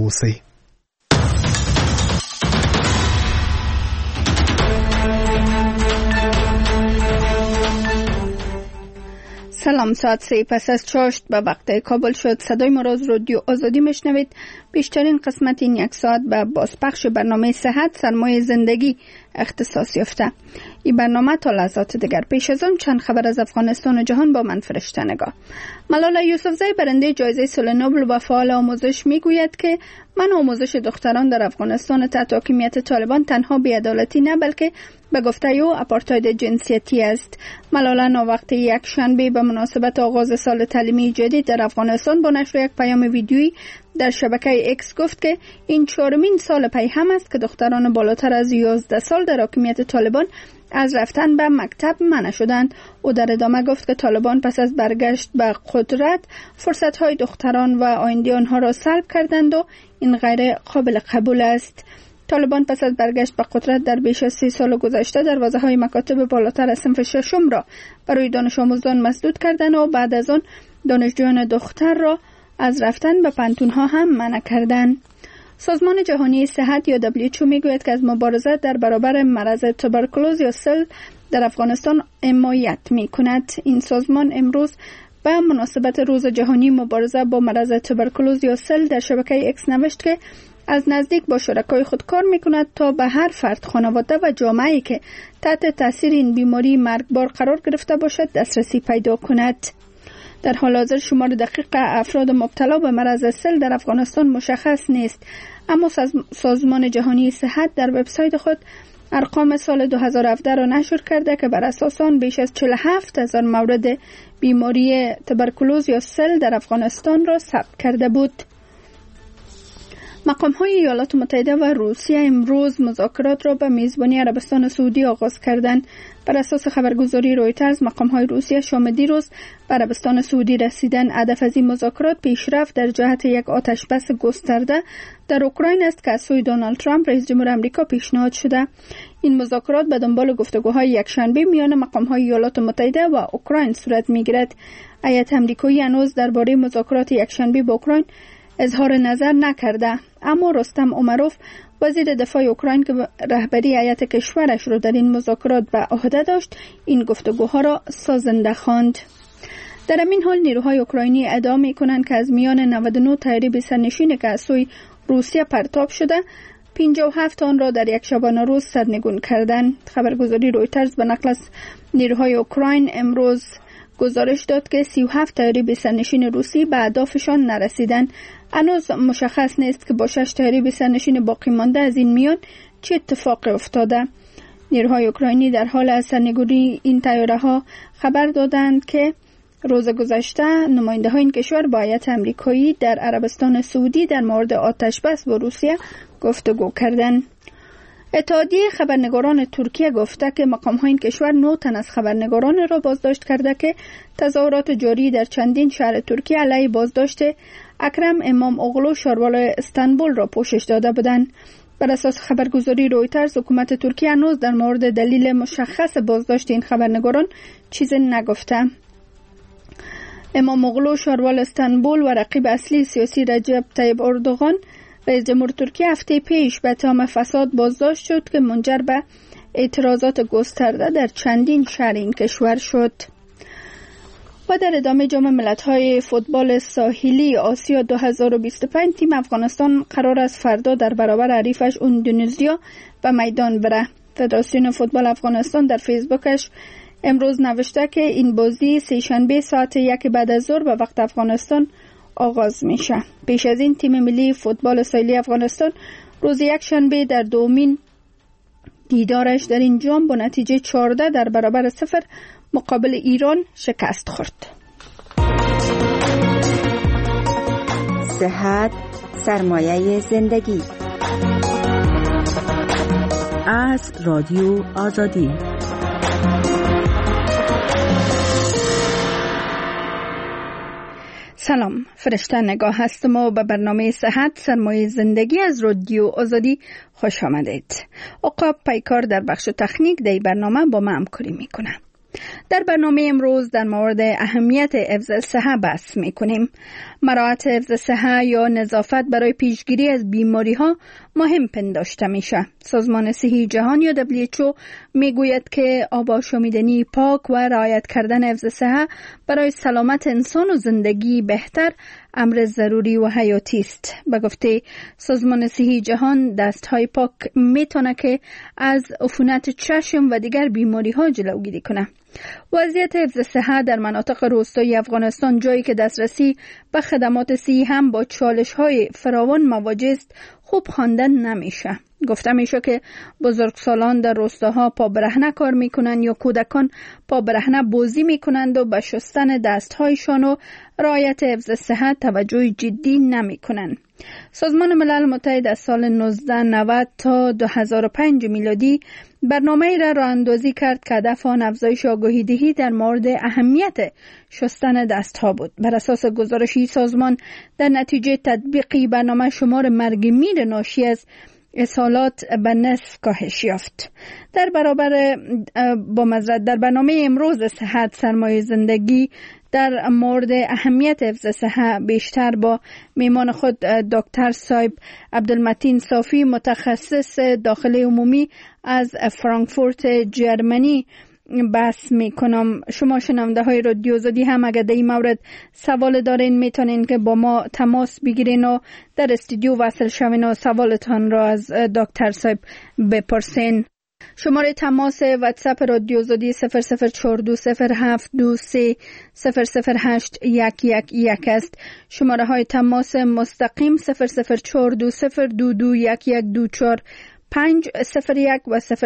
اوسئ. سلام، ساعت 3 پس از چاشت به وقت کابل شد. صدای ما را از رادیو آزادی میشنوید. بیشترین قسمت این یک ساعت به بازپخش برنامه صحت سرمایه زندگی اختصاص یافته. این برنامه تا لحظات دیگر. پیش از آن چند خبر از افغانستان و جهان با من فرشته نگاه. ملاله یوسفزی برنده جایزه صلح نوبل و فعال آموزش میگوید که من آموزش دختران در افغانستان تحت حاکمیت طالبان تنها بی‌عدالتی نه بلکه به گفته او آپارتاید جنسیتی است. ملاله ناوقت یک شنبه به مناسبت آغاز سال تعلیمی جدید در افغانستان با نشر یک پیام ویدیویی در شبکه اکس گفت که این 4مین سال پی هم است که دختران بالاتر از 11 سال در حاکمیت طالبان از رفتن به مکتب منع شدند. او در ادامه گفت که طالبان پس از برگشت به قدرت فرصت‌های دختران و آینده آنها را سلب کردند و این غیر قابل قبول است. طالبان پس از برگشت به قدرت در بیش از 30 سال گذشته دروازه‌های مکاتب بالاتر از صنف ششم را برای دانش آموزان مسدود کردند و بعد از آن دانشجویان دختر را از رفتن به پانتون‌ها هم منع کردند. سازمان جهانی صحت یا WHO میگوید که از مبارزه در برابر مرض توبرکولوز یا سل در افغانستان حمایت می‌کند. این سازمان امروز به مناسبت روز جهانی مبارزه با مرض توبرکولوز یا سل در شبکه اکس نوشت که از نزدیک با شرکای خود کار می‌کند تا به هر فرد، خانواده و جامعه‌ای که تحت تاثیر این بیماری مرگبار قرار گرفته باشد دسترسی پیدا کند. در حال حاضر شمار دقیق افراد مبتلا به مرض سل در افغانستان مشخص نیست، اما سازمان جهانی صحت در وبسایت خود ارقام سال 2017 را نشر کرده که بر اساس آن بیش از 47,000 مورد بیماری توبرکولوز یا سل در افغانستان را ثبت کرده بود. مقام‌های ایالات متحده و روسیه امروز مذاکرات را به میزبانی عربستان سعودی آغاز کردند. بر اساس خبرگزاری رویترز مقام‌های روسیه شام دیروز به عربستان سعودی رسیدند. هدف از این مذاکرات پیشرفت در جهت یک آتشبس گسترده در اوکراین است که از سوی دونالد ترامپ رئیس جمهور آمریکا پیشنهاد شده. این مذاکرات به دنبال گفتگوهای یکشنبه میان مقام‌های ایالات متحده و اوکراین صورت می‌گیرد. هیئت آمریکایی هنوز درباره مذاکرات یکشنبه با اوکراین اظهار نظر نکرده، اما رستم امروف وزیر دفاع اوکراین که رهبری هیئت کشورش را در این مذاکرات به عهده داشت این گفتگوها را سازنده خواند. در همین حال نیروهای اوکراینی ادعا می‌کنند که از میان 99 طیاره بی‌سرنشین که از سوی روسیه پرتاب شده 57 آن را در یک شبانه روز سرنگون کردند. خبرگزاری رویترز به نقل از نیروهای اوکراین امروز گزارش داد که 37 طیاره بی‌سرنشین روسی به اهدافشان نرسیدند. هنوز مشخص نیست که با 6 طیاره بی‌سرنشین باقی مانده از این میان چه اتفاقی افتاده. نیروهای اوکراینی در حال از سرنگونی این طیاره‌ها خبر دادند که روز گذشته نماینده‌های این کشور با هیئت آمریکایی در عربستان سعودی در مورد آتشبس با روسیه گفتگو کردند. اتحادیه خبرنگاران ترکیه گفته که مقام‌های این کشور 9 تن از خبرنگاران را بازداشت کرده که تظاهرات جاری در چندین شهر ترکیه علیه بازداشت اکرم امام اغلو شاروال استانبول را پوشش داده بودند. بر اساس خبرگزاری رویترز حکومت ترکیه هنوز در مورد دلیل مشخص بازداشت این خبرنگاران چیزی نگفته. امام اغلو شاروال استانبول و رقیب اصلی سیاسی رجب طیب اردوغان رئیس جمهور ترکیه هفته پیش به اتهام فساد بازداشت شد که منجر به اعتراضات گسترده در چندین شهر این کشور شد. و در ادامه جام ملت‌های فوتبال ساحلی آسیا 2025 تیم افغانستان قرار است فردا در برابر حریفش اندونزیا به میدان بره. فدراسیون فوتبال افغانستان در فیسبوکش امروز نوشته که این بازی سه‌شنبه ساعت 1 بعد از ظهر به وقت افغانستان آغاز میشه. پیش از این تیم ملی فوتبال ساحلی افغانستان روز یکشنبه در دومین دیدارش در این جام با نتیجه 14 در برابر 0 مقابل ایران شکست خورد. صحت سرمایه زندگی از رادیو آزادی. سلام، فرشته نگاه هستم و به برنامه صحت سرمایه زندگی از رادیو آزادی خوش آمدید. عقاب پیکار در بخش تکنیک در برنامه با ما همکاری میکنه. در برنامه امروز در مورد اهمیت حفظ صحه بحث می‌کنیم. مراعات حفظ صحه یا نظافت برای پیشگیری از بیماری‌ها مهم پنداشته میشه. سازمان صحی جهان یا WHO میگوید که آب آشامیدنی پاک و رعایت کردن حفظ صحه برای سلامت انسان و زندگی بهتر امر ضروری و حیاتی است. به گفته سازمان صحی جهان، دست‌های پاک میتونه که از عفونت چشم و دیگر بیماری‌ها جلوگیری کنه. وضعیت حفظ صحه در مناطق روستایی افغانستان، جایی که دسترسی به خدمات صحی هم با چالش‌های فراوان مواجه است، خوب خواندن نمیشه. گفته میشه که بزرگسالان در روستاها پا برهنه کار میکنند یا کودکان پا برهنه بازی میکنند و به شستن دستهایشان و رعایت حفظ صحت توجه جدی نمیکنند. سازمان ملل متحد از سال 1990 تا 2005 میلادی برنامه‌ای را راه اندازی کرد که هدف آن افزایش آگاهی دهی در مورد اهمیت شستن دستها بود. بر اساس گزارشی سازمان، در نتیجه تطبیقی برنامه شمار مرگ میر ناشی از اسهالات به نصف کاهش یافت. در برنامه امروز صحت سرمایه زندگی در مورد اهمیت حفظ صحه بیشتر با میمان خود دکتر صاحب عبدالمتین صافی، متخصص داخلی عمومی از فرانکفورت جرمنی بحث میکنم. شما شنونده های رادیو آزادی هم اگر در این مورد سوال دارین میتونین که با ما تماس بگیرین و در استودیو وصل شوین و سوالتان را از دکتر صاحب بپرسین. شماره تماس واتساپ رادیو آزادی 00420723008111 است. شماره های تماس مستقیم 00420221124 501 و 00420221124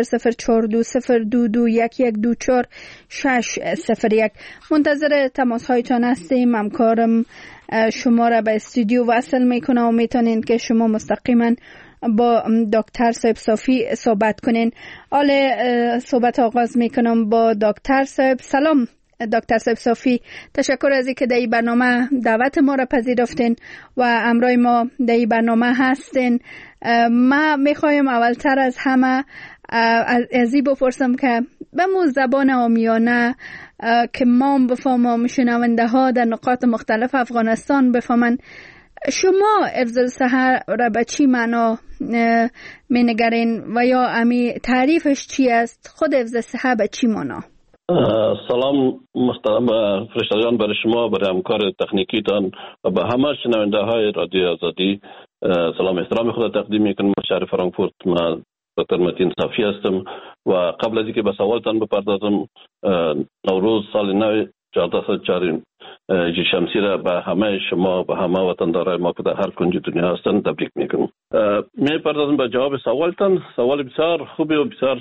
601. منتظر تماس هایتان هستیم. همکارم شما را به استودیو وصل میکنه و میتونین که شما مستقیما با دکتر صاحب صافی صحبت کنین. صحبت آغاز میکنم با دکتر صاحب. سلام دکتر صاحب صافی، تشکر از اینکه در این برنامه دعوت ما را پذیرفتین و همراه ما در این برنامه هستین. ما میخوایم اولتر از همه از این بپرسم که به مو زبان عامیانه که ما بفهمم، شنونده ها در نقاط مختلف افغانستان بفهمن، شما حفظ صحه را به چی معنا مینگرین و یا امی تعریفش چی است؟ خود حفظ صحه به چی معنا؟ سلام محترم فرشتگان برای شما، برای همکار تکنیکیتان و به همه شنونده های رادیو آزادی سلام احترام خود تقدیم میکنم. شهر فرانکفورت، من دکتر متین صافی هستم و قبل از اینکه به سوالتان بپردازم، نوروز سال نو 1404 شمسی را به همه شما، به همه وطندارای ما که در هر کنج دنیا هستند تبریک میکنم. میپردازم به جواب سوالتان. سوال بسیار خوبی و بسیار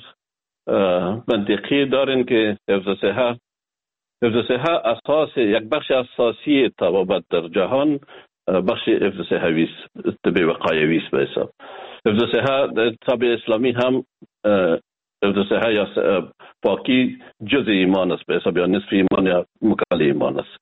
منطقی دارین که حفظ صحه اساس، یک بخش اساسی طبابت در جهان بخش حفظ صحوی است، طب وقایوی است. به حساب حفظ صحه در طب اسلامی هم حفظ صحه یا پاکی جز ایمان است، به حساب یا نصف ایمان یا مکمل ایمان است.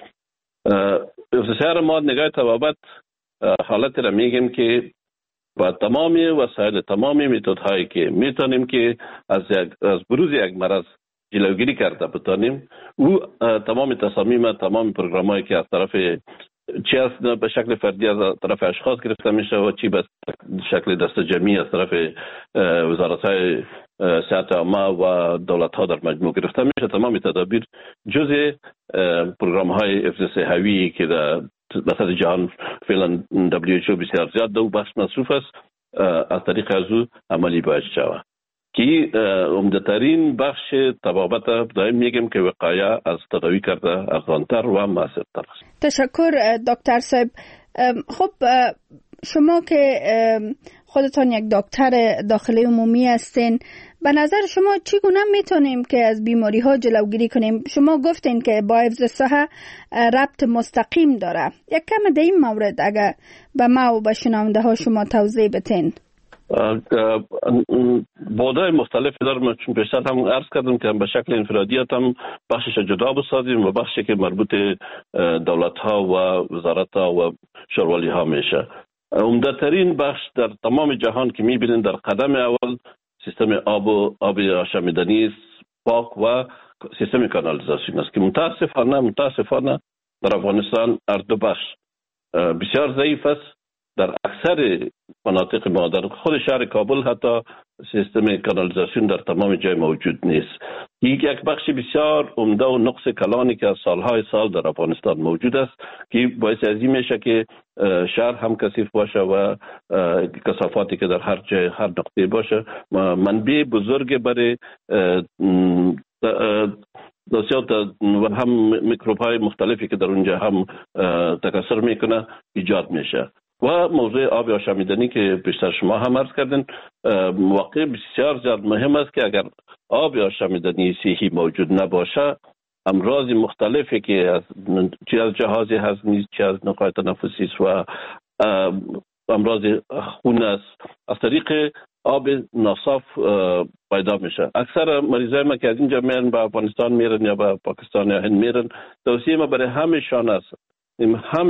حفظ صحه را ما نگاه طبابت حالت را میگیم که با تمامی وسایل، تمامی متد هایی که میتونیم که از بروز یک مرض جلوگیری کرده بتانیم، او تمام تصامیم، تمام پروگرام هایی که از طرف چی از به شکل فردی از طرف اشخاص گرفته میشه و چی به شکل دست جمعی از طرف وزارت های صحت عامه و دولت ها در مجموع گرفته میشه، تمام تدابیر جزء پروگرام های حفظ صحوی که در بساط جهان فعلا WHO بسیار زیاد دو بخش مصروف است، از طریق از او عملی باید شود که عمده‌ترین بخش طبابت دائم میگیم که وقایه از تداوی کرده ارزانتر و موثرتر است. تشکر دکتر صاحب. خب شما که خودتان یک دکتر داخلی عمومی هستین، به نظر شما چگونه میتونیم که از بیماری ها جلوگیری کنیم؟ شما گفتین که با حفظ صحه ربط مستقیم داره. یک کم در این مورد اگر به ما و به شنونده ها شما توضیح بتین. بودای مختلفی دارم، چون پیشتر هم عرض کردم که به شکل انفرادیت هم بخشش جدا بسازیم و بخشی که مربوط دولت ها و وزارت ها و شوروالی ها میشه. عمده‌ترین بخش در تمام جهان که میبینین در قدم اول سیستم آب آشامیدنی پاک و سیستم کانالیزاسیون است که متاسفانه در افغانستان هر دو بخش بسیار ضعیف است. در اکثر مناطق ما در خود شهر کابل حتی سیستم کانالیزاسیون در تمام جای موجود نیست. یک بخش بسیار عمده و نقص کلانی که از سالهای سال در افغانستان موجود است که باعث از این میشه که شهر هم کثیف باشه و کثافاتی که در هر جای هر نقطه باشه منبع بزرگ برای دستیات و هم میکروب های مختلفی که در اونجا هم تکثر میکنه ایجاد میشه. و موضوع آب آشامیدنی که بیشتر شما هم عرض کردین واقع بسیار زیاد مهم است که اگر آب آشامیدنی صحیح موجود نباشه امراض مختلفی که چه از جهاز هضمی چه از نقاط تنفسی است و امراض خون است از طریق آب ناصاف پیدا میشه. اکثر مریضای ما که از اینجا میرن به افغانستان میرن یا به پاکستان یا هند میرن توصیه ما برای همشان است همه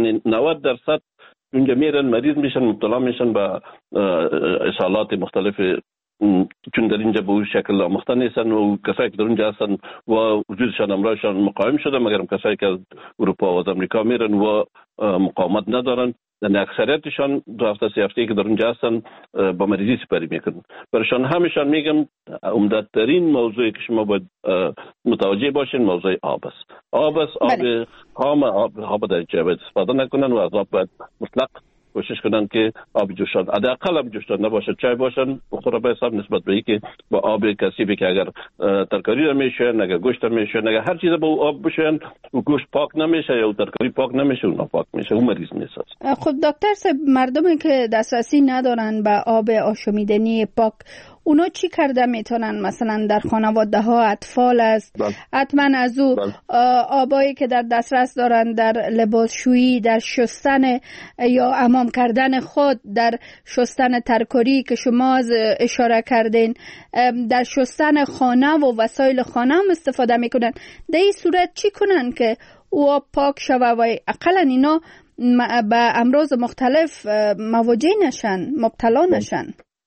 تا 90% اونجا میرن مریض میشن مبتلا میشن به اسهالات مختلف چون در اینجا به اون شکل آموخته نیستن و کسایی که در اونجا هستن و وجودشان امراضشان مقاوم شده مگر کسایی که از اروپا و از امریکا میرن و مقاومت ندارن یعنی اکثریتشان 2 هفته 3 هفته که در اونجا هستن با مریضی سپری میکنن. برایشان همیشان میگم عمده‌ترین موضوعی که شما باید متوجه باشین موضوع آب است. آب خام آب در جای باید استفاده نکنن و از آب باید مطلق کوشش کنن که آب جوشان حداقل هم جوشان نباشه چای باشن بخوره به حساب نسبت به اینکه با آب کثیفی که اگر ترکاری رو میشن اگر گوشت رو میشن اگر هر چیز با آب بشن و گوشت پاک نمیشه یا ترکاری پاک نمیشه و ناپاک میشه اون مریض نیست. خب دکتر صاحب مردمی که دسترسی ندارن به آب آشامیدنی پاک اونا چی کرده میتونن؟ مثلا در خانواده ها اطفال است حتما از او آبایی که در دسترس دارن در لباسشویی در شستن یا حمام کردن خود در شستن ترکاری که شما اشاره کردین در شستن خانه و وسایل خانه هم استفاده میکنن. در این صورت چی کنن که او آب پاک شوه و اقلا اینا به امراض مختلف مواجه نشن مبتلا نشن؟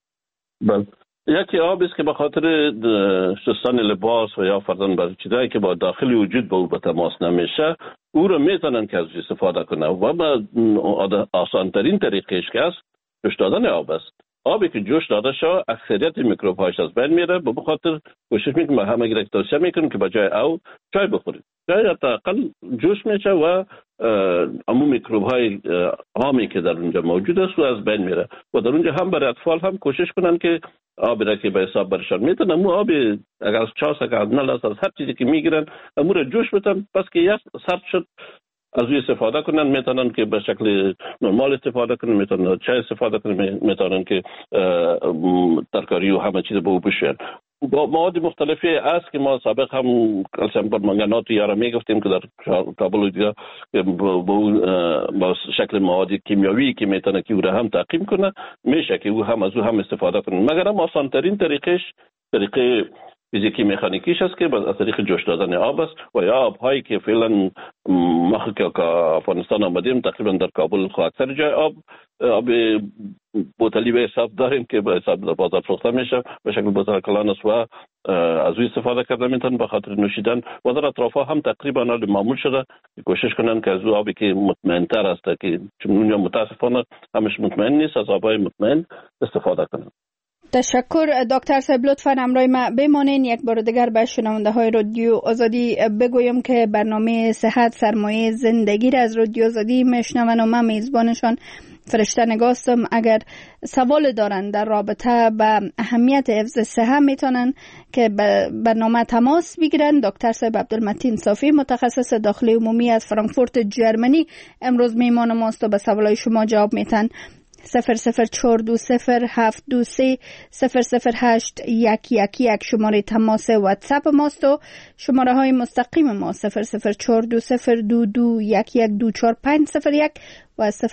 بله یکی آب است که به خاطر شستن لباس و یا فرضاً برای چیزایی که با داخلی وجود به او به تماس نمیشه او رو میتونن که از استفاده کنه و با آسان ترین طریقش که است جوش دادن آب است. آبی که جوش داده شد اکثریت میکروب هاش از بین میره به خاطر کوشش میکنم همه گیرک توصیه میکنم که بجای او چای بخورید. چای حداقل جوش میشه و عموم میکروب های عامی که در اونجا موجود است و از بین میره و در اونجا هم برای اطفال هم کوشش کنن که آبی را که به حساب برشان میتونن امو آبی اگر از چاس اگر از نل است از هر چیزی که میگیرن امو را جوش بتن پس که یک سرد شد از او استفاده کنن میتونن که به شکل نرمال استفاده کنن میتونن چای استفاده کنن میتونن که ترکاری و همه چیز به او بشن. با مواد مختلفی است که ما سابق هم کلسیم پرمنگانات یارا میگفتیم که در کابل دیگه با شکل مواد کیمیاوی که میتونه که او را هم تعقیم کنه میشه که او هم از او هم استفاده کنه مگر هم آسان ترین طریقش طریقه فیزیکی مکانیکیش است که از طریق جوش دادن آب است و یا آب‌هایی که فعلا ما که افغانستان آمدیم تقریبا در کابل اکثر جای آب بوتلی به حساب داریم که به حساب در بازار فروخته میشه به شکل بوتل کلان است و از او استفاده کرده میتونن به خاطر نوشیدن و در اطرافها هم تقریبا معمول شده کوشش کنن که از او آبی که مطمئن تر است که چون اونجا متاسفانه همش مطمئن نیست از آبای مطمئن استفاده کنن. تشکر دکتر صاحب لطفاً همراه ما بمانین. یک بار دیگر به شنونده های رادیو آزادی بگویم که برنامه صحت سرمایه زندگی را از رادیو آزادی میشنون و من میزبانشان فرشته نگاستم. اگر سوال دارن در رابطه با اهمیت حفظ صحت میتونن که برنامه تماس بگیرن. دکتر صاحب عبدالمتین صافی متخصص داخلی عمومی از فرانکفورت جرمنی امروز میهمان ماست و به سوالای شما جواب میتن. 0042072300811 شماره تماس واتساپ ماست و شماره های مستقیم ما 004202211240501 و 004202211240601.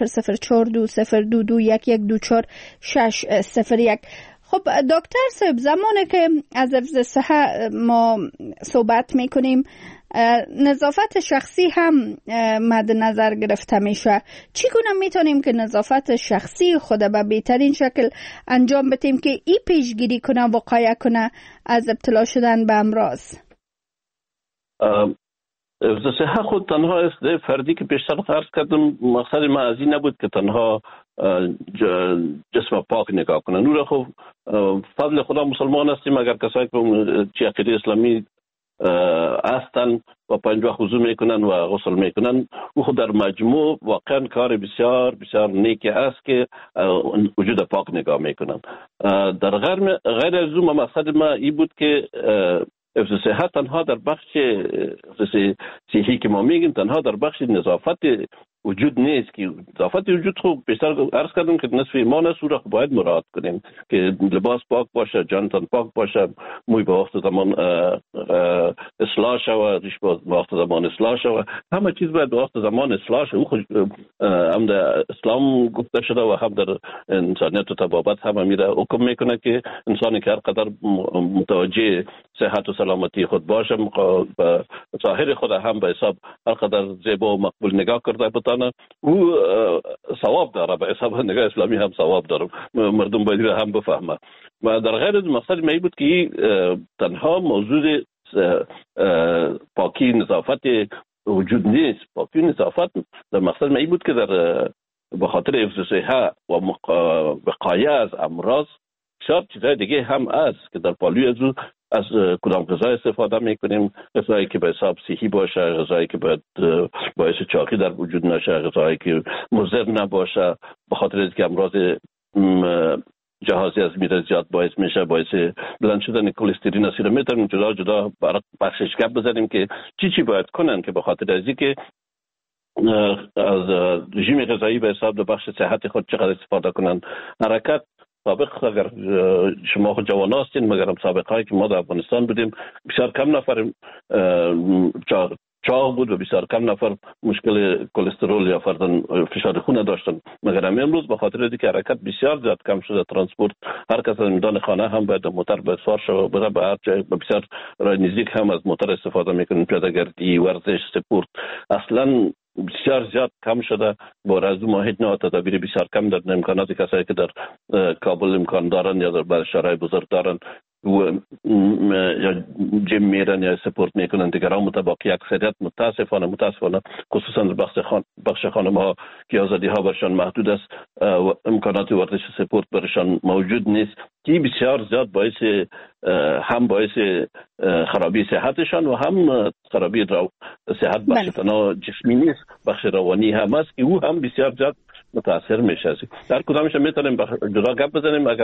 خب دکتر صاحب زمانی که از حفظ صحت ما صحبت میکنیم نظافت شخصی هم مد نظر گرفته میشه. چگونه میتونیم که نظافت شخصی خود به بهترین شکل انجام بدیم که این پیشگیری کنه وقایه کنه از ابتلا شدن به امراض؟ حفظ صحت خود تنها است فردی که پیشتر عرض کردم. مقصد ما از این نبود که تنها جسم پاک نگاه کنن. نور خب فضل خدا مسلمان هستیم، اگر کسایی که عقیده اسلامی هستن و پنج وقت وضو میکنن و غسل میکنن، او خود در مجموع واقعا کار بسیار بسیار نیکی است که وجود پاک نگاه میکنن. در غیر از اون مقصد ما این بود که حفظ صحت تنها در بخش صحی که ما میگیم تنها در بخش نظافت وجود نیست، که نظافت وجود خوب بیشتر عرض کردم که نصف ایمان است، او را باید مراعات کنیم که لباس پاک باشه، جانتان پاک باشه، موی به وقت زمان اصلاح شود، ریش به وقت زمان اصلاح شود، همه چیز باید به وقت زمان اصلاح شود. او هم در اسلام گفته شده و هم در انسانیت و طبابت هم میره حکم میکنه که انسانی که هر قدر متوجه صحت و سلامتی خود باشه به ظاهر خود هم به حساب هر قدر زیبا و مقبول نگاه کرده بتانه، او ثواب داره. به حساب نگاه اسلامی هم ثواب داره، مردم باید هم بفهمه. و در غیر از مقصد می بود که تنها موضوع پاکی نظافت وجود نیست. پاکی نظافت در مقصد می بود که در به خاطر حفظ صحت و وقایه از امراض بسیار چیزهای دیگه هم است که در پالوی از کدام غذا استفاده میکنیم، غذایی که به حساب صحی باشه، غذایی که باعث چاقی در وجود نشه، غذایی که مضر نباشه، به خاطر اینکه امراض جهازی از میره زیاد باعث میشه، باعث بلند شدن کلسترول است. میتونیم جدا جدا بخشش گپ بزنیم که چی باید کنن که به خاطر از اینکه از رژیم غذایی به حساب بخش صحت خود چقدر استفاده کنن. حرکت سابق اگر شما خود جوان هستین، مگر هم سابقهایی که ما در افغانستان بودیم بسیار کم نفر چاق بود و بسیار کم نفر مشکل کلسترول یا فرضاً فشار خون داشتن. مگر هم امروز به خاطر اینکه حرکت بسیار زیاد کم شده، ترانسپورت هر کس از میدان خانه هم باید موتر باید سوار شده، بره به هر جای بسیار راه نزدیک هم از موتر استفاده میکنن، پیاده‌گردی، ورزش، سپورت اصلا بسیار زیاد کم شده. با رازو محیط نه تدابیر بسیار کم در امکانات کسایی که در کابل امکان دارن یا در شهرهای بزرگ دارن و یا جیم میرن یا سپورت میکنن، دیگران متباقی اکثریت متاسفانه خصوصا در بخش خانم ها که آزادی ها برشان محدود است و امکانات ورزش سپورت برشان موجود نیست، که بسیار زیاد باعث خرابی صحتشان و هم خرابی صحت بخش تنها جسمی نیست، بخش روانی هم است که او هم بسیار زیاد متاثر میشه. در کدامش میتونیم جدا گپ بزنیم. اگر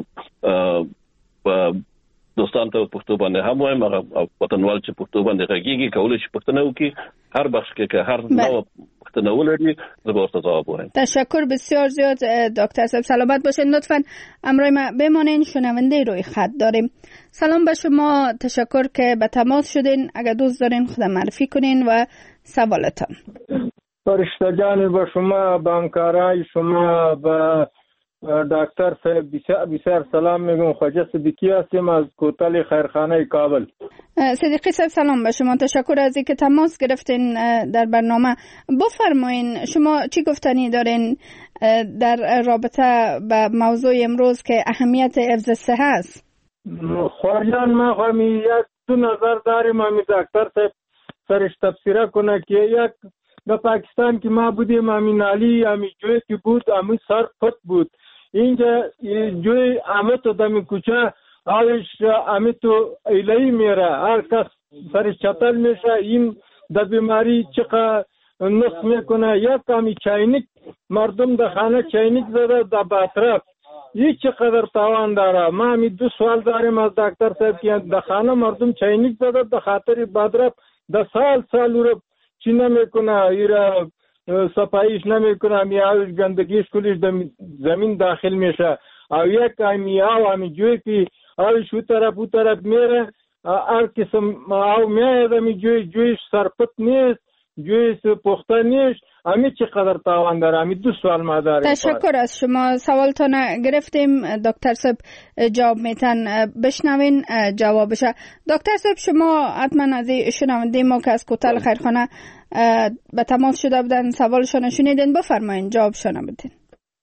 دوستان ته پښتو باندې هم وایم، هغه وطنوال چې پښتو باندې غږیږي کولی شي پښتنه وکړي، هر بخش که هر نوع پښتنه ولري زه به ورته ځواب وایم. تشکر بسیار زیاد دکتر صاحب، سلامت باشین. لطفا همراه ما بمانین، شنونده روی خط داریم. سلام به شما، تشکر که به تماس شدین. اگر دوست دارین خود معرفی کنین و سوالتان. فرشته جان به شما، به همکارای شما، به دکتر صاحب بسیار سلام میگم. خواجه صدیقی هستم از کوتل خیرخانه کابل. صدیقی صاحب سلام به شما، تشکر از اینکه تماس گرفتین در برنامه. بفرمایین شما چی گفتنی دارین در رابطه با موضوع امروز که اهمیت حفظ صحت است؟ خواجان ما خواهی یک دو نظر داریم. همی دکتر صاحب سرش تفسیره کنه که یک در پاکستان که ما بودیم همی نالی همی جوی که بود همی سر پت بود. اینجا جوی همه تو دمی کوچه آوش همه تو ایلهی میره، هر کس سرش چطل میشه. این در بیماری چقدر نصف میکنه. یک همی چاینک مردم در خانه چاینک زده در باطرف، این چقدر تاوان داره. ما همی دو سوال داریم از دکتر صاحب که در خانه مردم چاینک زده در خاطر باطرف در سال رو چی نمیکنه، ایرا صفاییش نمیکنه، میاوش گندگیش کلیش زمین داخل میشه. او یک همی جوی که اوش او طرف میره، هر قسم او میاید همی جویش سرپت نیست، جویش پخته نیست. همی چقدر تاوان داره. همی دو سوال ما داریم. تشکر از شما، سوالتان گرفتیم. دکتر صاحب جواب میتن بشنوین جوابشه. دکتر صاحب شما حتما از شنونده ما که از کوتل خیرخانه به تماس شده بودن سوالشان شنیدین، بفرمایین جوابشان بدین.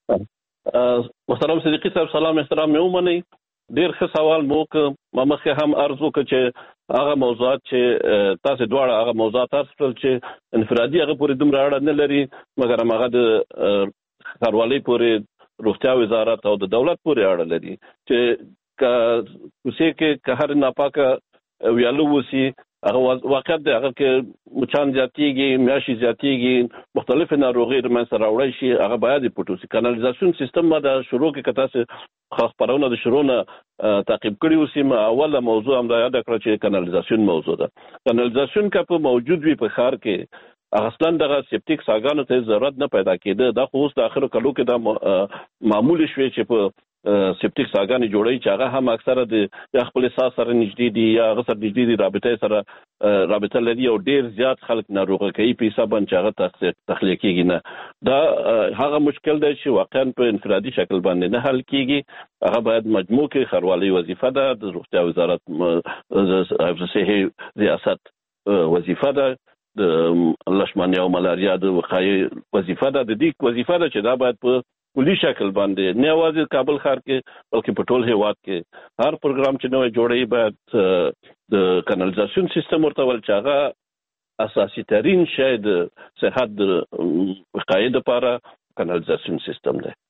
محترم صدیقی صاحب سلام احترام میومنی. ډیر ښه سوال مو که ما مخکې هم عرض وکړ چې هغه موضوعات چې تاسو دواړه هغه موضوعات تاسو چې انفرادي هغه پورې دومره اړه نه لري مګر هغه د ښاروالۍ پورې روغتیا وزارت او د دولت پورې اړه لري چې کوڅې کې هر ناپاکه ویالو وسی هغه واقعیت دی هغه کې مچان زیاتیږي میاشي زیاتیږي مختلف ناروغي رمنځته راوړی شي هغه باید پټوسی کانالیزاسیون سیستم ما د شروع کې کتاسه خاص پرونه د شروع نه تعقیب کړی اوسې ما اوله موضوع هم دا یاد کړ چې کانالیزاسیون موضوع ده کانالیزاسیون کا په موجود وي په ښار کې اصلا دغه سپټیک ساګانو ته ضرورت نه پیدا کېده دا خو اوس د اخر کلو کې دا معمولی شوی چې په سپټیک ساګانې جوړي چې هغه هم اکثره د خپل ساس سره نږدې دي یا هغه سره نږدې دي رابطه سره رابطه لري او ډیر زیات خلک ناروغه کوي په حساب باندې هغه تخلیق کیږي نه دا هغه مشکل دی چې واقعا په انفرادي شکل باندې نه حل کیږي هغه باید مجموع کې ښاروالۍ وظیفه ده د روغتیا وزارت حفظ صحي ریاست وظیفه ده د لشمانیا او ملاریا د وقایې وظیفه ده د دې وظیفه ده چې دا باید په کلی شکل باندې نه یوازې کابل ښار کې بلکې په ټول هیواد کې هر پروګرام چې نوې جوړي باید د کانالیزاسیون سیستم ورته ول چې هغه اساسي ترين شی د صحت د وقایې لپاره کانالیزاسیون سیستم دی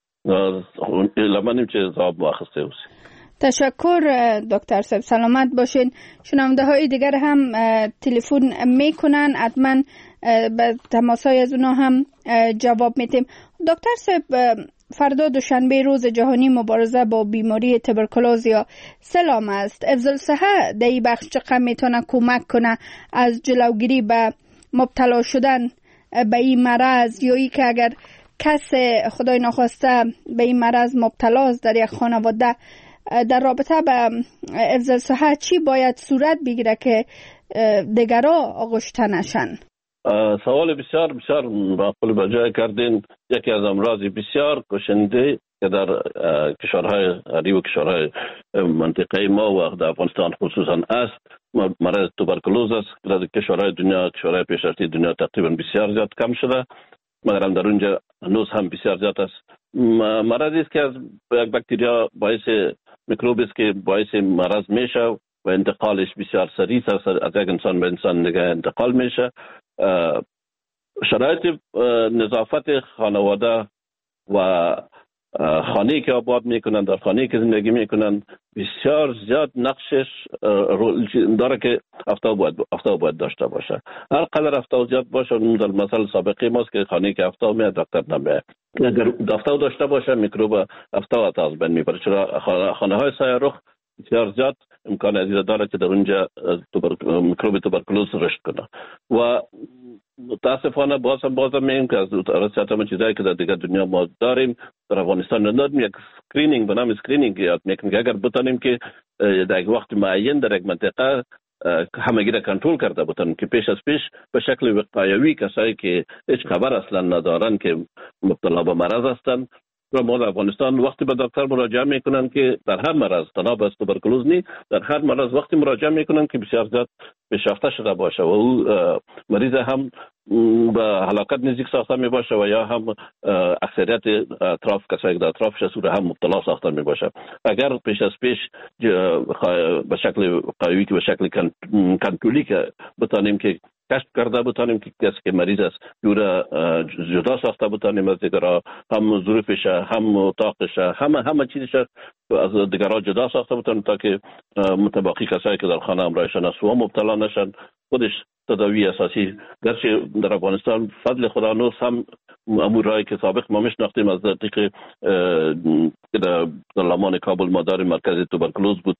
لمنیم چې ځواب واخسته اوسه تشکر دکتر صاحب سلامت باشین. شنونده های دیگر هم تلفن میکنن حتما به تماسای از اونا هم جواب میتیم. دکتر صاحب فردا دوشنبه روز جهانی مبارزه با بیماری توبرکولوز یا سلام است. افضل صحه در این بخش چقدر میتونه کمک کنه از جلوگیری به مبتلا شدن به این مرض یا ای که اگر کس خدای نخواسته به این مرض مبتلاست در یک خانواده در رابطه به افضل صحه چی باید صورت بگیره که دیگرها آغشته نشن؟ سوال بسیار بسیار معقول به جای کردین. یکی از امراض بسیار کشنده که در کشورهای غریب و کشورهای منطقه ما و در افغانستان خصوصا است مرض توبرکولوز است. در کشورهای دنیا کشورهای پیشرفته دنیا تقریبا بسیار زیاد کم شده مگر هم در اونجا هنوز هم بسیار زیاد است. مرضی است که از یک باکتریا باعث میکروبی است که باعث مرض میشه و انتقالش بسیار سریع است از یک انسان به انسان دیگه انتقال میشه. شرایط نظافت خانواده و خانه‌ای که آباد میکنن در خانه‌ای که زندگی میکنن بسیار زیاد نقشش داره که آفتاب باید داشته باشه. هر قدر آفتاب زیاد باشه در مثال سابقه ماست که خانه‌ای که آفتاب میاد دکتر نمیاد. اگر آفتاب داشته باشه میکروب آفتاب از بین میبره. چرا خانه‌های سایه رخ بسیار زیاد امکان عزیز داره که در اونجا میکروب توبرکولوز رشد کنه و متاسفانه بازم میگم که از رسالت چیزایی که در دیگر دنیا ما داریم در افغانستان نداریم. یک اسکرینینگ به نام اسکرینینگ یاد میکنیم که اگر بتونیم که در یک وقت معین در یک منطقه همگی را کنترل کرده بودن که پیش از پیش به شکل وقایوی کسایی که هیچ خبر اصلا ندارن که مبتلا به مرض هستند و ما در افغانستان وقتی به دکتر مراجعه میکنن که در هر مرض تنها به توبرکولوز نی در هر مرض وقتی مراجعه میکنن که بسیار زیاد پیشرفته شده باشه و او مریض هم به هلاکت نزدیک ساخته می باشه و یا هم اکثریت اطراف کسایی که در اطرافش هستند هم مبتلا ساخته می باشه. اگر پیش از پیش به شکل قوی که به شکل کنترلی که بتانیم که کشف کرده بتانیم که کسی که مریض است جوره جدا ساخته بتانیم از دیگرها هم ظروفش هم اتاقش همه چیزش از دیگرها جدا ساخته بتانیم تا که متباقی کسایی که در خانه همراهشان است و مبتلا نشن. خودش تداوی اساسی گرچه در افغانستان فضل خدا نوز هم امورایی که سابق ما میشناختیم از طریق که در زمان کابل ما داریم مرکز توبرکولوز بود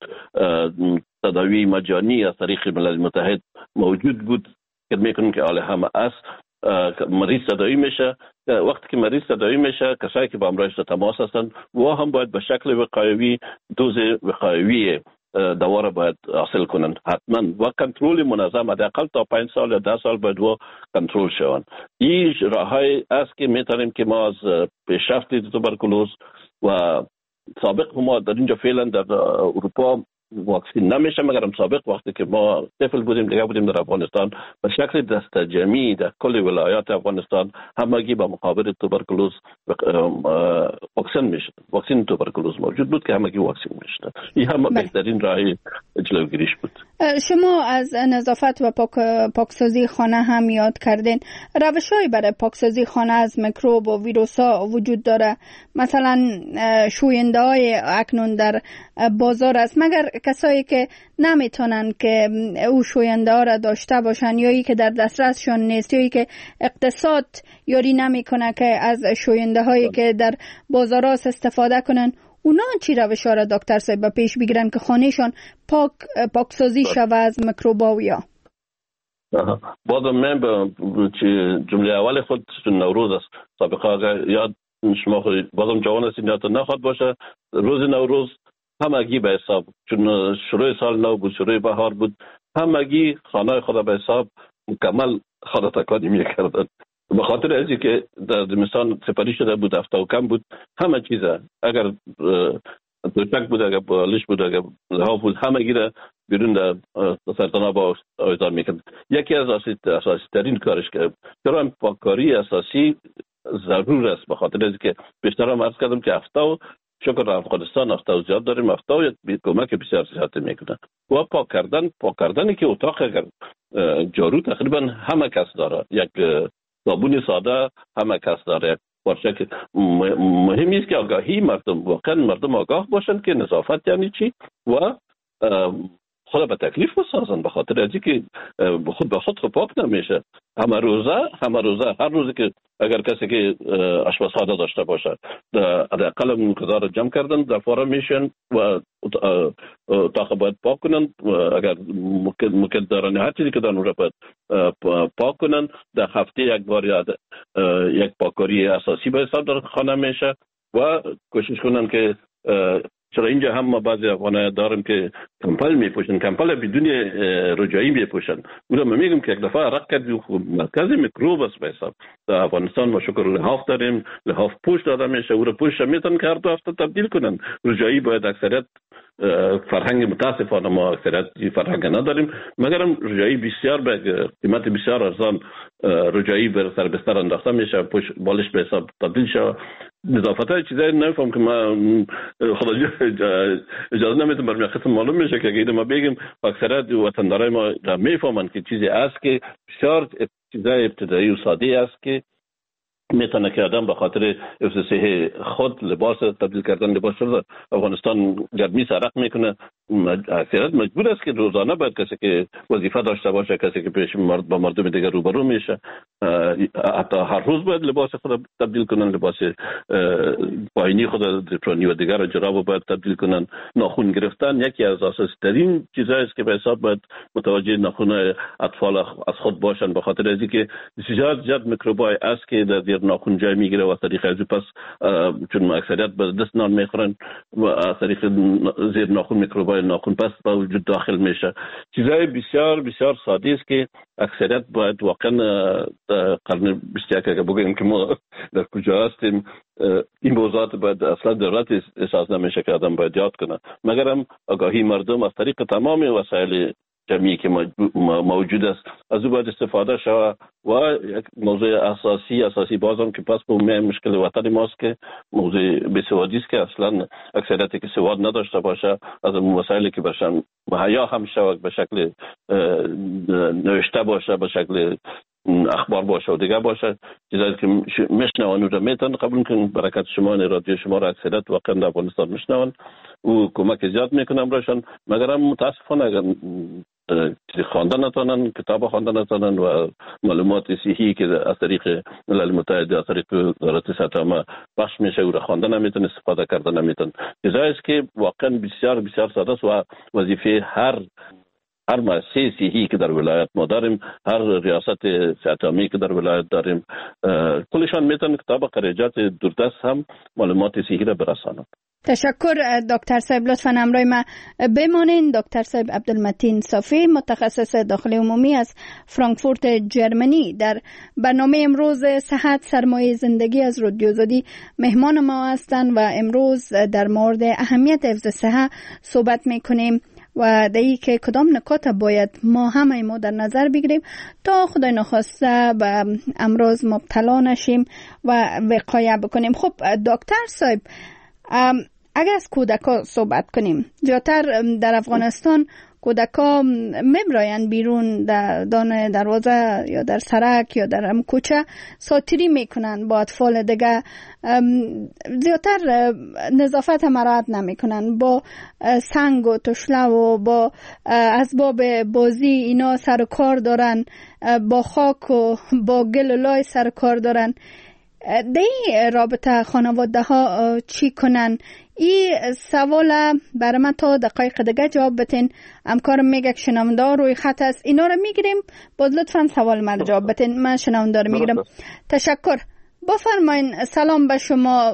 تداوی مجانی از طریق ملل متحد موجود بود که میکنیم که حال همه است مریض تداوی میشه. وقتی که مریض تداوی میشه کسایی که با امراض تماس هستند و هم باید به شکل وقایوی دوز وقایوی دوا را باید حاصل کنند حتما و کنترل منظم حداقل تا 5 سال یا 10 سال باید و کنترل شوند. این راهی است که میتونیم که ما از پیشرفت توبرکولوز و سابق ما در اینجا فعلا در اروپا واکسین نمیشه مگر هم سابق وقتی که ما طفل بودیم دیگه بودیم در افغانستان به شکل دسته جمعی در کل ولایات افغانستان همگی با مقابل توبرکولوز واکسین توبرکولوز موجود بود که همگی واکسین میشدن. این هم بهترین راه جلوگیریش بود. شما از نظافت و پاکسازی خانه هم یاد کردین. روش‌هایی برای پاکسازی خانه از میکروب و ویروس‌ها وجود داره. مثلا شوینده‌های اکنون در بازار است، مگر کسایی که نمیتونن که او شوینده‌ها را داشته باشن یا ای که در دسترسشون نیست یا ای که اقتصاد یاری نمیکنه که از شوینده‌هایی که در بازار است استفاده کنن، اونا چی روش‌ها را دکتر صاحب پیش بگیرن که خانهشان پاکسازی شود از میکروب‌ها؟ بازم من به جمله اول خود نوروز است. سابقا اگر یاد شما بازم جوان هستید یادتون نخواهد باشه، روز نوروز همگی به حساب، چون شروع سال نو بود، شروع بهار بود، همگی خانه خود به حساب مکمل خانه تکانی میکردن. به خاطر ازی که در زمستان سپری شده بود، هفته و کم بود، همه چیزه، اگر دوشک بود، اگر بالش بود، اگر لحاف بود، همه گیره بیرون در سرطانه با آویزان میکرد. یکی از اساسی ترین کارش که چرا پاککاری اساسی ضرور است، به خاطر ازی که بیشتر هم عرض کردم که هفته و شکر افغانستان هفته و زیاد داریم، هفته و کمک بسیار صحت میکنه. و پاک کردنی که اتاق اگر جارو تقریبا همه کس داره، یک صابون ساده همه کس داره. باشه که مهم است که آگاهی مردم، واقعا مردم آگاه باشند که نظافت یعنی چی و خود به تکلیف بسازن، به خاطر ازی که خود به خود پاک نمیشه. همه روزه هر روزی که اگر کسی که آشپزخانه داشته باشه حداقل مقدار جمع کردن دفعه میشن و اتاق باید پاک کنن، اگر ممکن دارن هر چیزی که دارن اونجا باید پاک کنن. در هفته یک بار یک پاککاری اساسی به حساب در خانه میشه و کوشش کنن که چرا اینجا هم ما بعضی افغان‌ها داریم که کمپل میپوشن، کمپل بدون رجایی میپوشن. اونم میگم که یک دفعه عرق کردیم مرکز میکروب است به حساب. در افغانستان ما شکر لحاف داریم، لحاف پوش داده میشه، او رو پوش میتونن که هر دو هفته تبدیل کنن. رجایی باید اکثریت فرهنگ متاسفانه ما اکثریت فرهنگ نداریم، مگرم رجایی بسیار به قیمت بسیار ارزان رجایی بر سر بستر انداخته میشه، پوش بالش به حساب تبدیل شه. نظافت های چیزایی نمیفهم که ما خدا اجازه نمیتونم برمی قسم معلوم میشه که اگه ما بگیم اکثریت وطندارای ما میفهمن که چیزی است که بسیار چیزای ابتدایی و ساده است که میتونه که آدم به خاطر حفظ صحت خود لباس تبدیل کردن لباس شده. افغانستان گرمی سرق میکنه، اکثریت مجبور است که روزانه باید کسی که وظیفه داشته باشه، کسی که پیش با مردم دیگر روبرو میشه، حتی هر روز باید لباس خود تبدیل کنن، لباس پایینی خود درپرانی و دیگر جراب باید تبدیل کنن. ناخن گرفتن یکی از اساسی ترین چیزایی است که به حساب باید متوجه ناخن اطفال از خود باشن، به خاطر از اینکه زیاد میکروبای است که در ناخن جای میگیره و از طریق از پس چون اکثریت به دست نان میخورن و از طریق زیر ناخن میکروبای ناخن پس به وجود داخل میشه. چیزای بسیار بسیار ساده است که اکثریت باید واقعا قرن 21 که بگیم که ما در کجا هستیم، این موضوعات باید اصلا دولت احساس نمیشه که آدم باید یاد کنه، مگرم آگاهی مردم از طریق تمام وسایل جمعی که موجود است از او باید استفاده شود. و یک موضوع اساسی بازم که پس به مشکل وطن ماست که موضوع بیسوادی است که اصلا اکثریتی که سواد نداشته باشه از وسایلی که باشن مهیا هم شود به شکل نوشته باشه، به شکل اخبار باشه و دیگه باشه، چیزایی که میشنون رو میتون قبول کنن. برکت شما رادیو شما را اکثریت واقعا در افغانستان میشنون و کمک زیاد میکنم براشون، مگر متاسفانه اگر خواندن نتونن، کتاب خواندن نتونن و معلومات صحیحی که از طریق ملل متحد از طریق وزارت صحت عامه بخش میشه او را خواندن نمیتون، استفاده کردن نمیتون. چیزایی است که واقعا بسیار بسیار ساده است و وظیفه هر مؤسسه صحی که در ولایت ما داریم، هر ریاست صحت عامه که در ولایت داریم، کلشان میتونن کتاب خارجات دوردست هم معلومات صحی را برسانند. تشکر دکتر صاحب، لطفاً همراه ما بمانید. دکتر صاحب عبدالمتین صافی، متخصص داخلی عمومی از فرانکفورت جرمنی، در برنامه امروز صحت سرمایه زندگی از رادیو آزادی مهمان ما هستند و امروز در مورد اهمیت حفظ صحت صحبت میکنیم و دایی که کدام نکات باید ما همه در نظر بگیریم تا خدای نخواسته به امراض مبتلا نشیم و وقایه بکنیم. خب دکتر صاحب، اگر از کودکان صحبت کنیم، زیادتر در افغانستان کودکا میبراین بیرون در دان دروازه یا در سرک یا در کوچه ساتیری میکنن با اطفال دیگه، زیادتر نظافت مراعات نمیکنن، با سنگ و تشله و با اسباب بازی اینا سر کار دارن، با خاک و با گل و لای سر کار دارن. دی رابطه خانواده ها چی کنن؟ این سوال برای من تا دقایق دیگه جواب بتین. همکارم میگه که شنونده روی خط است، اینا رو میگیریم، باز لطفا سوال من جواب بتین. من شنونده رو میگیرم. تشکر. بفرمایین. سلام به شما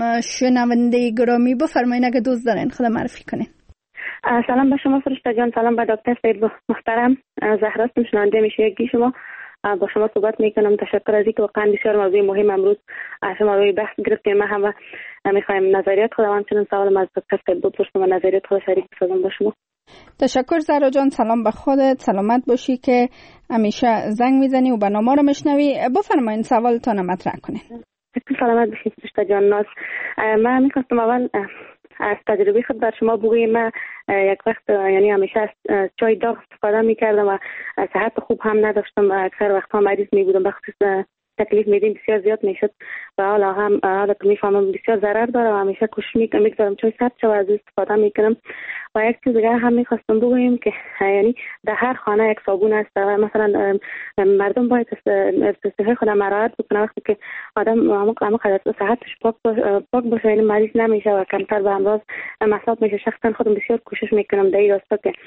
شنونده گرامی، بفرمایین اگه دوست دارین خدا معرفی کنین. سلام به شما فرشته جان، سلام به دکتر سید محترم. زهرا هستم، شنونده میشگی شما. با شما صحبت میکنم. تشکر از اینکه واقعا بسیار موضوع مهم امروز شما روی بحث گرفتیم. ما هم میخوایم نظریات خود و همچنین سوال از دکتر سید بپرسم و نظریات خود شریک بسازم با شما. تشکر زهرا جان، سلام به خودت، سلامت باشی که همیشه زنگ میزنی و برنامه رو میشنوی. بفرمایید سوالتون مطرح کنین. سلامت باشید فرشته جان. ناز من میخواستم اول از تجربه خود بر شما بگویم. من یک وقت یعنی همیشه از چای داغ استفاده میکردم و صحت خوب هم نداشتم و اکثر وقتها مریض میبودم، بخصوص تکلیف میدیم بسیار زیاد میشد و حالا که میفهمم بسیار ضرر داره و همیشه کوشش میکردم چای سرد شو از استفاده میکنم. و یک چیز دیگه هم میخواستم بگویم که یعنی در هر خانه یک صابون است و مثلا مردم باید صحت خود مراعات بکنه. وقتی که آدم همه صحتش پاک باشه یعنی مریض نمیشه و کمتر به امراض مصاب میشه. شخصا خودم بسیار کوشش میکنم در این راستا که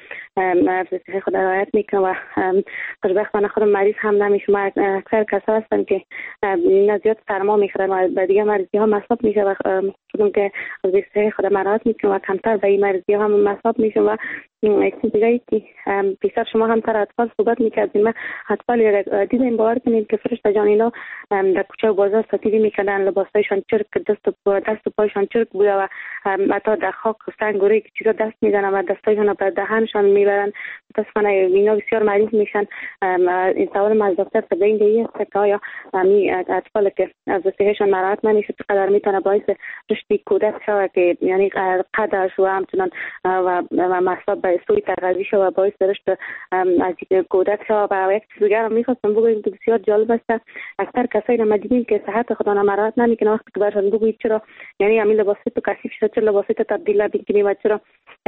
صحت خود رعایت میکنم و خوشبختانه خودم مریض هم نمیشم. اکثر کسا هستن که زیاد سرما میخورن و به دیگه مریضی ها مصاب میشه و خودم که از صحت خود مراعات میکنم و کمتر به این مریضی ها هم مصاب میشم. و یک چیز دیگه که پیشتر شما هم سر اطفال صحبت میکردیم، من اطفال دیدم باور کنید که فرشته جان اینا در کوچه و بازار ساتیری میکردن، لباسایشان چرک، دست و پایشان چرک بوده و حتی در خاک و سنگ و ریگ چیزا دست میزنن و دستایشان به دهنشان میبرن. متاسفانه اینا بسیار مریض میشن. این سوال از دکتر به این دیگه است که آیا اطفال که از صحتشان مراعات نمیشه چقدر میتونه باعث رشد کودک شود که یعنی قدش و همچنان و مصاب به سوی تغذیه شود و باعث رشد از کودک شود. و یک چیز دیگر هم میخواستم بگویم که بسیار جالب است. اکثر کسایی رو دیدیم که صحت خود را مراعات نمیکنه. وقتی که برشان بگویید چرا یعنی همین لباسی تو کثیف شده، چرا لباسی تو تبدیل نمی‌کنی و چرا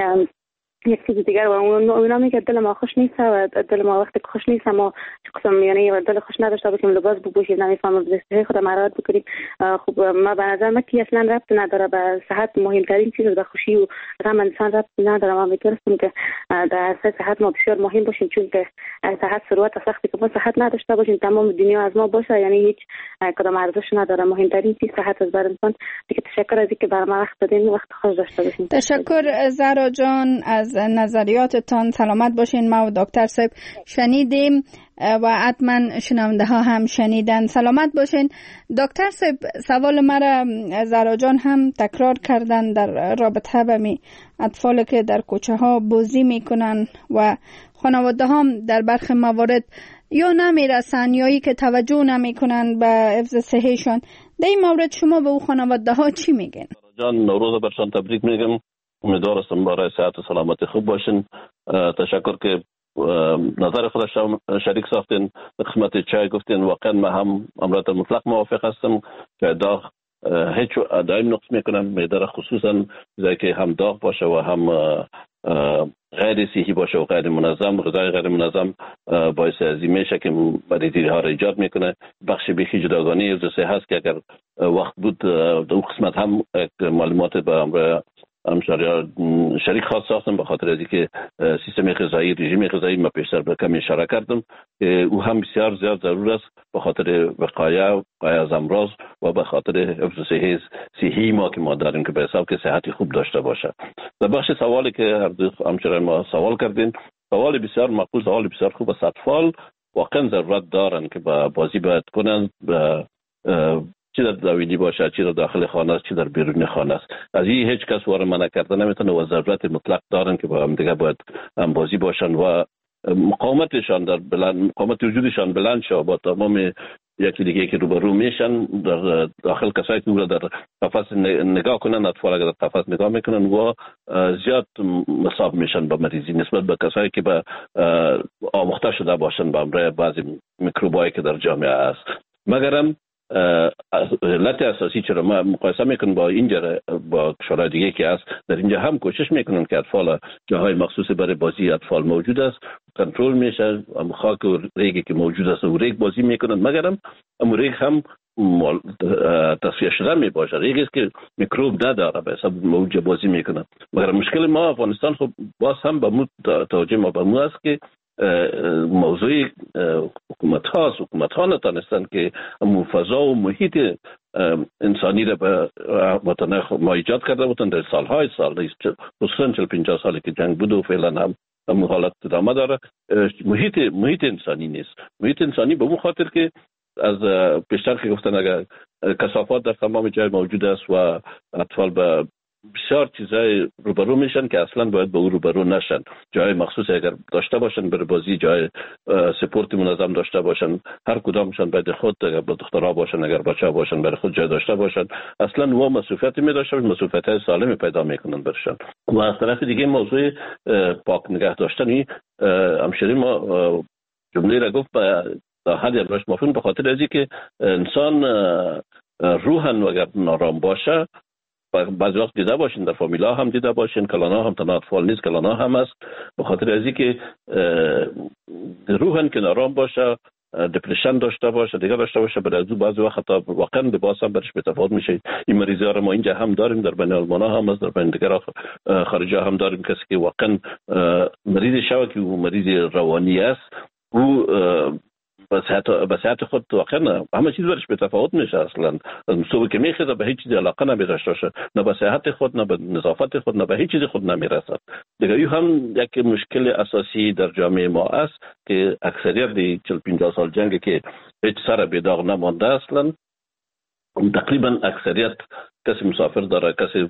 یک چیز دیگر و اونا میگه دل ما خوش نیست و دل ما وقتی خوش نیست ما قسم یعنی دل خوش نداشته باشیم لباس بپوشیم نمیفهمم به خود مراعات بکنیم. خب ما به نظر من که اصلا ربط نداره به صحت. مهمترین چیز به خوشی و غم انسان ربط نداره. ما میتونستیم که در صحت ما بسیار مهم باشیم، چون که صحت ثروت است. وقتی که ما صحت نداشته باشیم تمام دنیا از ما باشه یعنی هیچ کدام ارزش نداره. مهمترین چیز صحت است برای انسان. دیگه تشکر از اینکه برام وقت دادین، وقت خوش داشته باشین. تشکر زهرا جان از نظریاتتان. سلامت باشین. ما و دکتر صاحب شنیدیم و حتما شنونده ها هم شنیدن. سلامت باشین. دکتر صاحب سوال مرا زهرا جان هم تکرار کردن در رابطه با اطفال که در کوچه ها بازی میکنن و خانواده هم در برخی موارد یا نمیرسن یا ای که توجه نمیکنن به حفظ صحتشان. در این مورد شما به او خانواده ها چی میگین؟ جان نوروز برشان تبریک میگم. امیدوار هستم برای صحت و سلامتی خوب باشین. تشکر که نظر خودش شریک ساختین. قسمت چای گفتین واقعا من هم امرات مطلق موافق هستم که داغ هیچ دائم نقص میکنم. معده خصوصا چیزایی که هم داغ باشه و هم غیر صحی باشه و غیر منظم، غذای غیر منظم باعث ازی میشه که مریضی ها را ایجاد میکنه. بخش بیخی جداگانه از صحت که اگر وقت بود دو قسمت هم معلومات به شریک خاص ساختم به خاطر از اینکه سیستم غذایی، رژیم غذایی ما پیشتر به کمی اشاره کردم او هم بسیار زیاد ضرور است به خاطر وقایع از امراض و به خاطر حفظ صحی ما که ما داریم که به حساب که صحتی خوب داشته باشه. در بخش سوالی که همچنان ما سوال کردین، سوال بسیار معقول، سوال بسیار خوب است. اطفال واقعا ضرورت دارن که با بازی باید کنن، چی در داویدی باشه، چی در داخل خانه است، چی در بیرون خانه است. از این هیچ کس وارد منع کرده نمیتونه و ضرورت مطلق دارن که با هم دیگه باید هم بازی باشن و مقاومت وجودشان بلند شه با تمام یکی دیگه که روبرو میشن در داخل کسایی که در قفس نگاه کنن، اطفال اگر در قفس نگاه میکنن و زیاد مصاب میشن به مریضی نسبت به کسایی که به آموخته شده باشن به امر بعضی میکروبایی که در جامعه است. مگرم علت اساسی چرا ما مقایسه میکنیم با اینجا با کشورهای دیگه که است، در اینجا هم کوشش میکنن که اطفال جاهای مخصوص برای بازی اطفال موجود است، کنترل میشه، خاک و ریگی که موجود است و ریگ بازی میکنن، مگرم ریگ هم تصفیه شده می باشه، ریگی است که میکروب نداره به حساب موجود بازی میکنن. مگر مشکل ما افغانستان خب باز هم به توجه ما به مو است که موضوع حکومت ها نتانستند که فضا و محیط انسانی را به وطن ما ایجاد کرده بودند در سالهای سال، خصوصا 40-50 سالی که جنگ بود و فعلا هم حالت ادامه داره. محیط انسانی نیست. محیط انسانی به اون خاطر که از پیشتر که گفتن اگر کثافات در تمام جای موجود است و اطفال به بسیار چیزای روبرو میشن که اصلا باید به او روبرو نشن. جای مخصوص اگر داشته باشن برای بازی، جای سپورت منظم داشته باشن، هر کدامشان باید خود اگر با دخترها باشن اگر بچه باشن برای خود جای داشته باشن، اصلا و مسئولیتی می داشتن، مسئولیت سالمی پیدا میکنن برشان. و از طرف دیگه موضوع پاک نگه داشتنی همشری ما جمله را گفت در حد امروز مفهوم به خاطر ازی که انسان روحن و اگر نارام باشه، بعضی وقت دیده باشین در فامیلا هم دیده باشین، کلانا هم تنها اطفال نیست، کلانا هم است، به خاطر ازی که روحن که نارام باشه، دپرشن داشته باشه، دیگه داشته باشه، برای از بعضی وقت حتی واقعا لباس هم برش بتفاوت میشه. این مریضی ها رو ما اینجا هم داریم، در بین آلمان هم است، در بین دیگر خارجی هم داریم، کسی که واقعا مریض شوه که او مریض روانی است، او به صحت خود واقعا همه چیز برش به تفاوت میشه. اصلا صبح که میخواد به هیچ چیزی علاقه نمیداشته باشه، نه به صحت خود، نه به نظافت خود، نه به هیچ چیز خود نمیرسد. دیگه این هم یک مشکل اساسی در جامعه ما است که اکثریت 40-50 سال جنگ که هیچ سر به داغ نمانده، اصلا تقریبا اکثریت کسی مسافر داره، کسی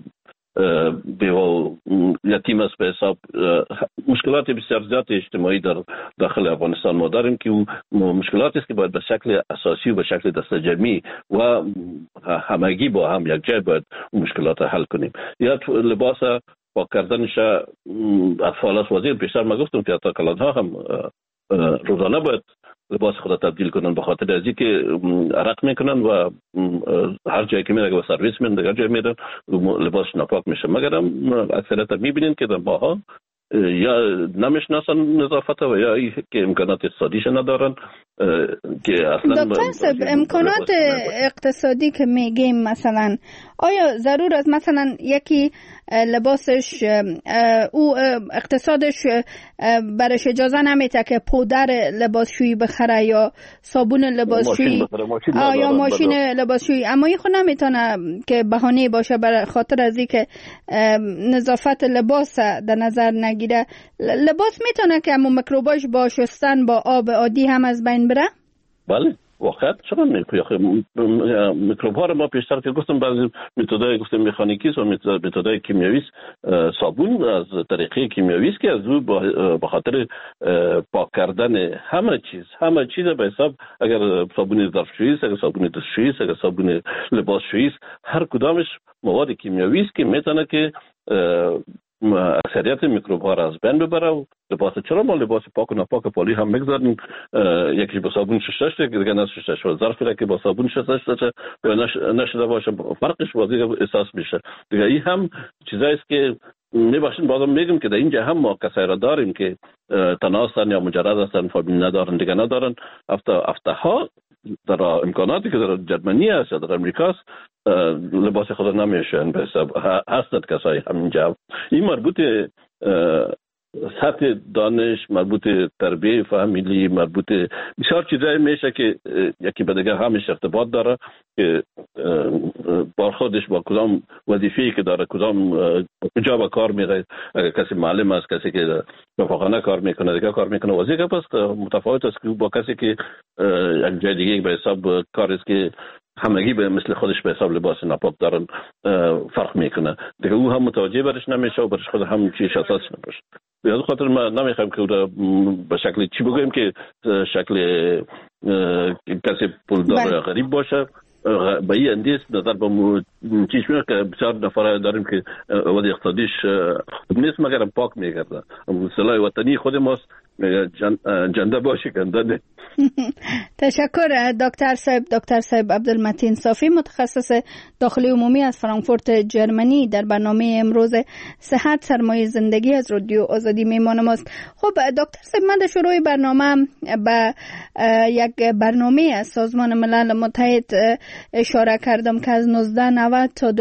بیوه یتیم است، به حساب مشکلات بسیار زیاد اجتماعی در داخل افغانستان ما داریم که مشکلاتی است که باید به شکل اساسی و به شکل دستجمعی و همگی با هم یک جای باید مشکلات حل کنیم. یا لباس پاک کردنش اطفال است. وزیر پیشتر ما گفتم که حتی کلانها هم روزانه باید لباس خود تبدیل کنن، به خاطر ازی که عرق میکنن و هر جایی که میرن و سرویس میرن دیگر جای میرن لباس ناپاک میشه. مگر هم اکثریت میبینین که در ماها یا نمیشناسن نظافت و یا که امکانات اقتصادیش ندارن که اصلا. دکتر صاحب، امکانات اقتصادی که میگیم مثلا آیا ضرور است مثلا یکی لباسش او اقتصادش برش اجازه نمیده که پودر لباسشویی بخره یا صابون لباسشویی یا ماشین لباسشویی، اما این خود نمیتونه که بهانه باشه برای خاطر از اینکه نظافت لباس در نظر نگیره؟ لباس میتونه که همون میکروباش با شستن با آب عادی هم از بین بره؟ بله واقعا چرا میکروب ها رو ما پیشتر که گفتم بعضی متدای گفتم مکانیکی و متدای کیمیایی، صابون از طریقه کیمیایی است که از او به خاطر پاک کردن همه چیز به حساب اگر صابون ظرفشویی است، اگر صابون دستشویی است، اگر صابون لباسشویی است، هر کدامش مواد کیمیایی است که میتونه که اکثریت میکروب ها را از بین ببره. و لباس چرا ما لباس پاک و ناپاک پالی هم میگذاریم، یکی با صابون شستش دیگه نشستش و ظرفی را که با صابون شستش و نشده باشه فرقش واضح احساس میشه. دیگه این هم چیزایی است که میباشین بازم میگم که در اینجا هم ما کسایی را داریم که تنها هستن یا مجرد هستن، فامیل ندارن، دیگه ندارن، هفته ها در امکاناتی که در جرمنی است یا در امریکا است لباس خود نمیشن به حساب هستند کسایی همینجا. این مربوط سطح دانش، مربوط تربیه فامیلی، مربوط بسیار چیزایی میشه که یکی به دیگه همش ارتباط داره که برخوردش با کدام وظیفه‌ای که داره، کدام کجا با کار میره. اگر کسی معلم است، کسی که رفاقانه کار میکنه، دیگه کار میکنه، وظیفه پس متفاوت است که با کسی که یک جای دیگه به حساب کار است که همگی به مثل خودش به حساب لباس ناپاک دارن فرق میکنه. دیگه او هم متوجه برش نمیشه و برش خود هم چیش اساس نمیشه. به خاطر ما نمیخوایم که به شکل چی بگویم که شکل کسی پولدار یا غریب باشه به این اندیس نظر به چیش میاد که بسیار نفر داریم که وضع اقتصادیش خوب نیست مگر پاک میگرده. سلاح وطنی خود ماست جنده باشه کنده نه. تشکر دکتر صاحب عبدالمتین صافی، متخصص داخلی عمومی از فرانکفورت جرمنی، در برنامه امروز صحت سرمایه زندگی از رادیو آزادی میهمان ماست. خب دکتر صاحب، من در شروع برنامه به یک برنامه از سازمان ملل متحد اشاره کردم که از 1990 تا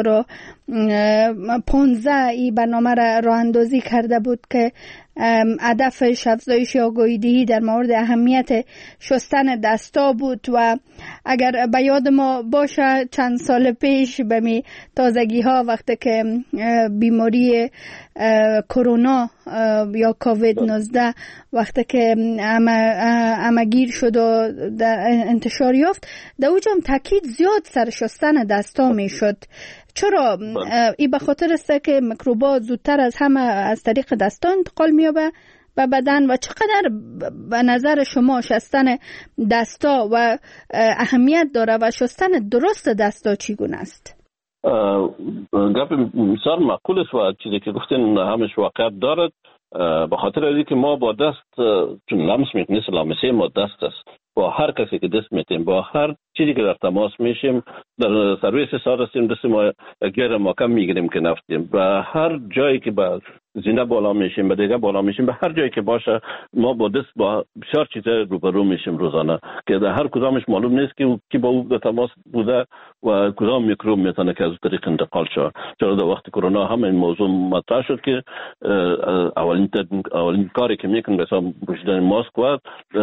2015 این برنامه را راه اندازی کرده بود که هدفش افزایش آگاهی دهی در مورد اهمیت شستن دستا بود و اگر به یاد ما باشه چند سال پیش به می تازگی ها وقتی که بیماری کرونا یا کووید 19 وقتی که همگیر شد و انتشار یافت، در اوجم تاکید زیاد سر شستن دستا می شد. چرا؟ این به خاطر است که میکروبات زودتر از همه از طریق دستا انتقال می‌یابه به بدن و چقدر به نظر شما شستن دستا و اهمیت داره و شستن درست دستا چگونه است؟ گپ بسیار معقول است و چیزی که گفتین همش واقعیت دارد. به خاطر اینکه ما با دست چون لمس میکنیم، لمسه ما دست است، با هر کسی که دست میتیم، با هر چیزی که در تماس میشیم، در سرویس سار هستیم دست ما گیر محکم میگیریم که نفتیم، به هر جایی که با زینه بالا میشیم، به دیگه بالا میشیم، به هر جایی که باشه ما با دست با بسیار چیزا روبرو میشیم روزانه که در هر کدامش معلوم نیست که کی با او در تماس بوده و کدام میکروب میتونه که از طریق انتقال شه. چرا در وقت کرونا هم این موضوع مطرح شد که اولین کاری که میکنیم مثلا پوشیدن ماسک و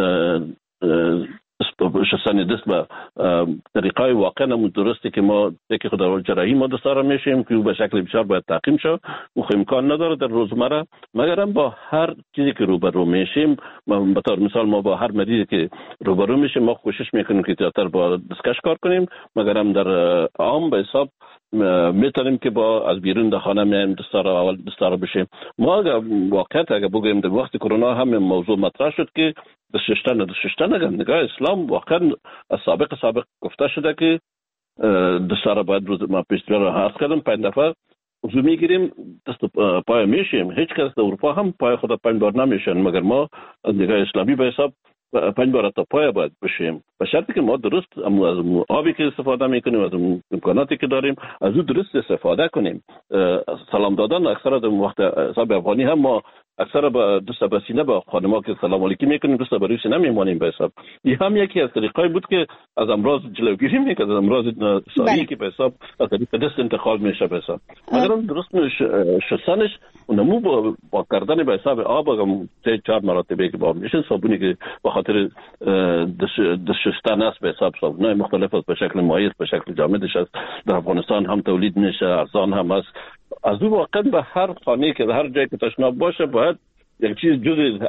شستن دست به طریقای واقعا همون درسته که ما یکی خود در جراحی ما دستاره میشیم که به شکل بسیار باید تعقیم شد و امکان نداره در روزمره، مگر هم با هر چیزی که روبرو میشیم، به طور مثال ما با هر مریضی که روبرو میشیم ما کوشش میکنیم که زیادتر با دستکش کار کنیم، مگر هم در عام به حساب میتونیم که با از بیرون در خانه میایم دستاره بشیم. ما واقعا اگر بگوییم در وقت کرونا هم موضوع مطرح شد که دستشستن اگر نگاه اسلام واقعا از سابق گفته شده که دستاره باید روز ما پیشتر را حرف کردم 5 دفعه وضو میگیریم دست پای میشیم. هیچ کس در اروپا هم پای خود 5 بار نمیشن، مگر ما از نگاه اسلامی به حساب 5 بار تا پای باید بشیم، به شرطی که ما درست از آبی که استفاده میکنیم، از امکاناتی که داریم از او درست استفاده کنیم. سلام دادن اکثر در وقت حساب افغانی هم ما اکثر با دست به سینه با خانم‌ها که سلام علیکم میکنیم دست به روی سینه میمونیم به حساب. این هم یکی از طریقای بود که از امراض جلوگیری میکنه، از امراض ساری که به حساب از طریق دست انتقال میشه به حساب. اگر درست شستنش اونمو با کردن به حساب آب هم 3-4 مرتبه که با میشه صابونی که به خاطر دست شستن است به حساب صابونای مختلف است، به شکل مایع، به شکل جامدش است، در افغانستان هم تولید میشه، ارزان هم است. از اون واقعا به هر خانه که هر جایی که تشناب باشه باید یک چیز جز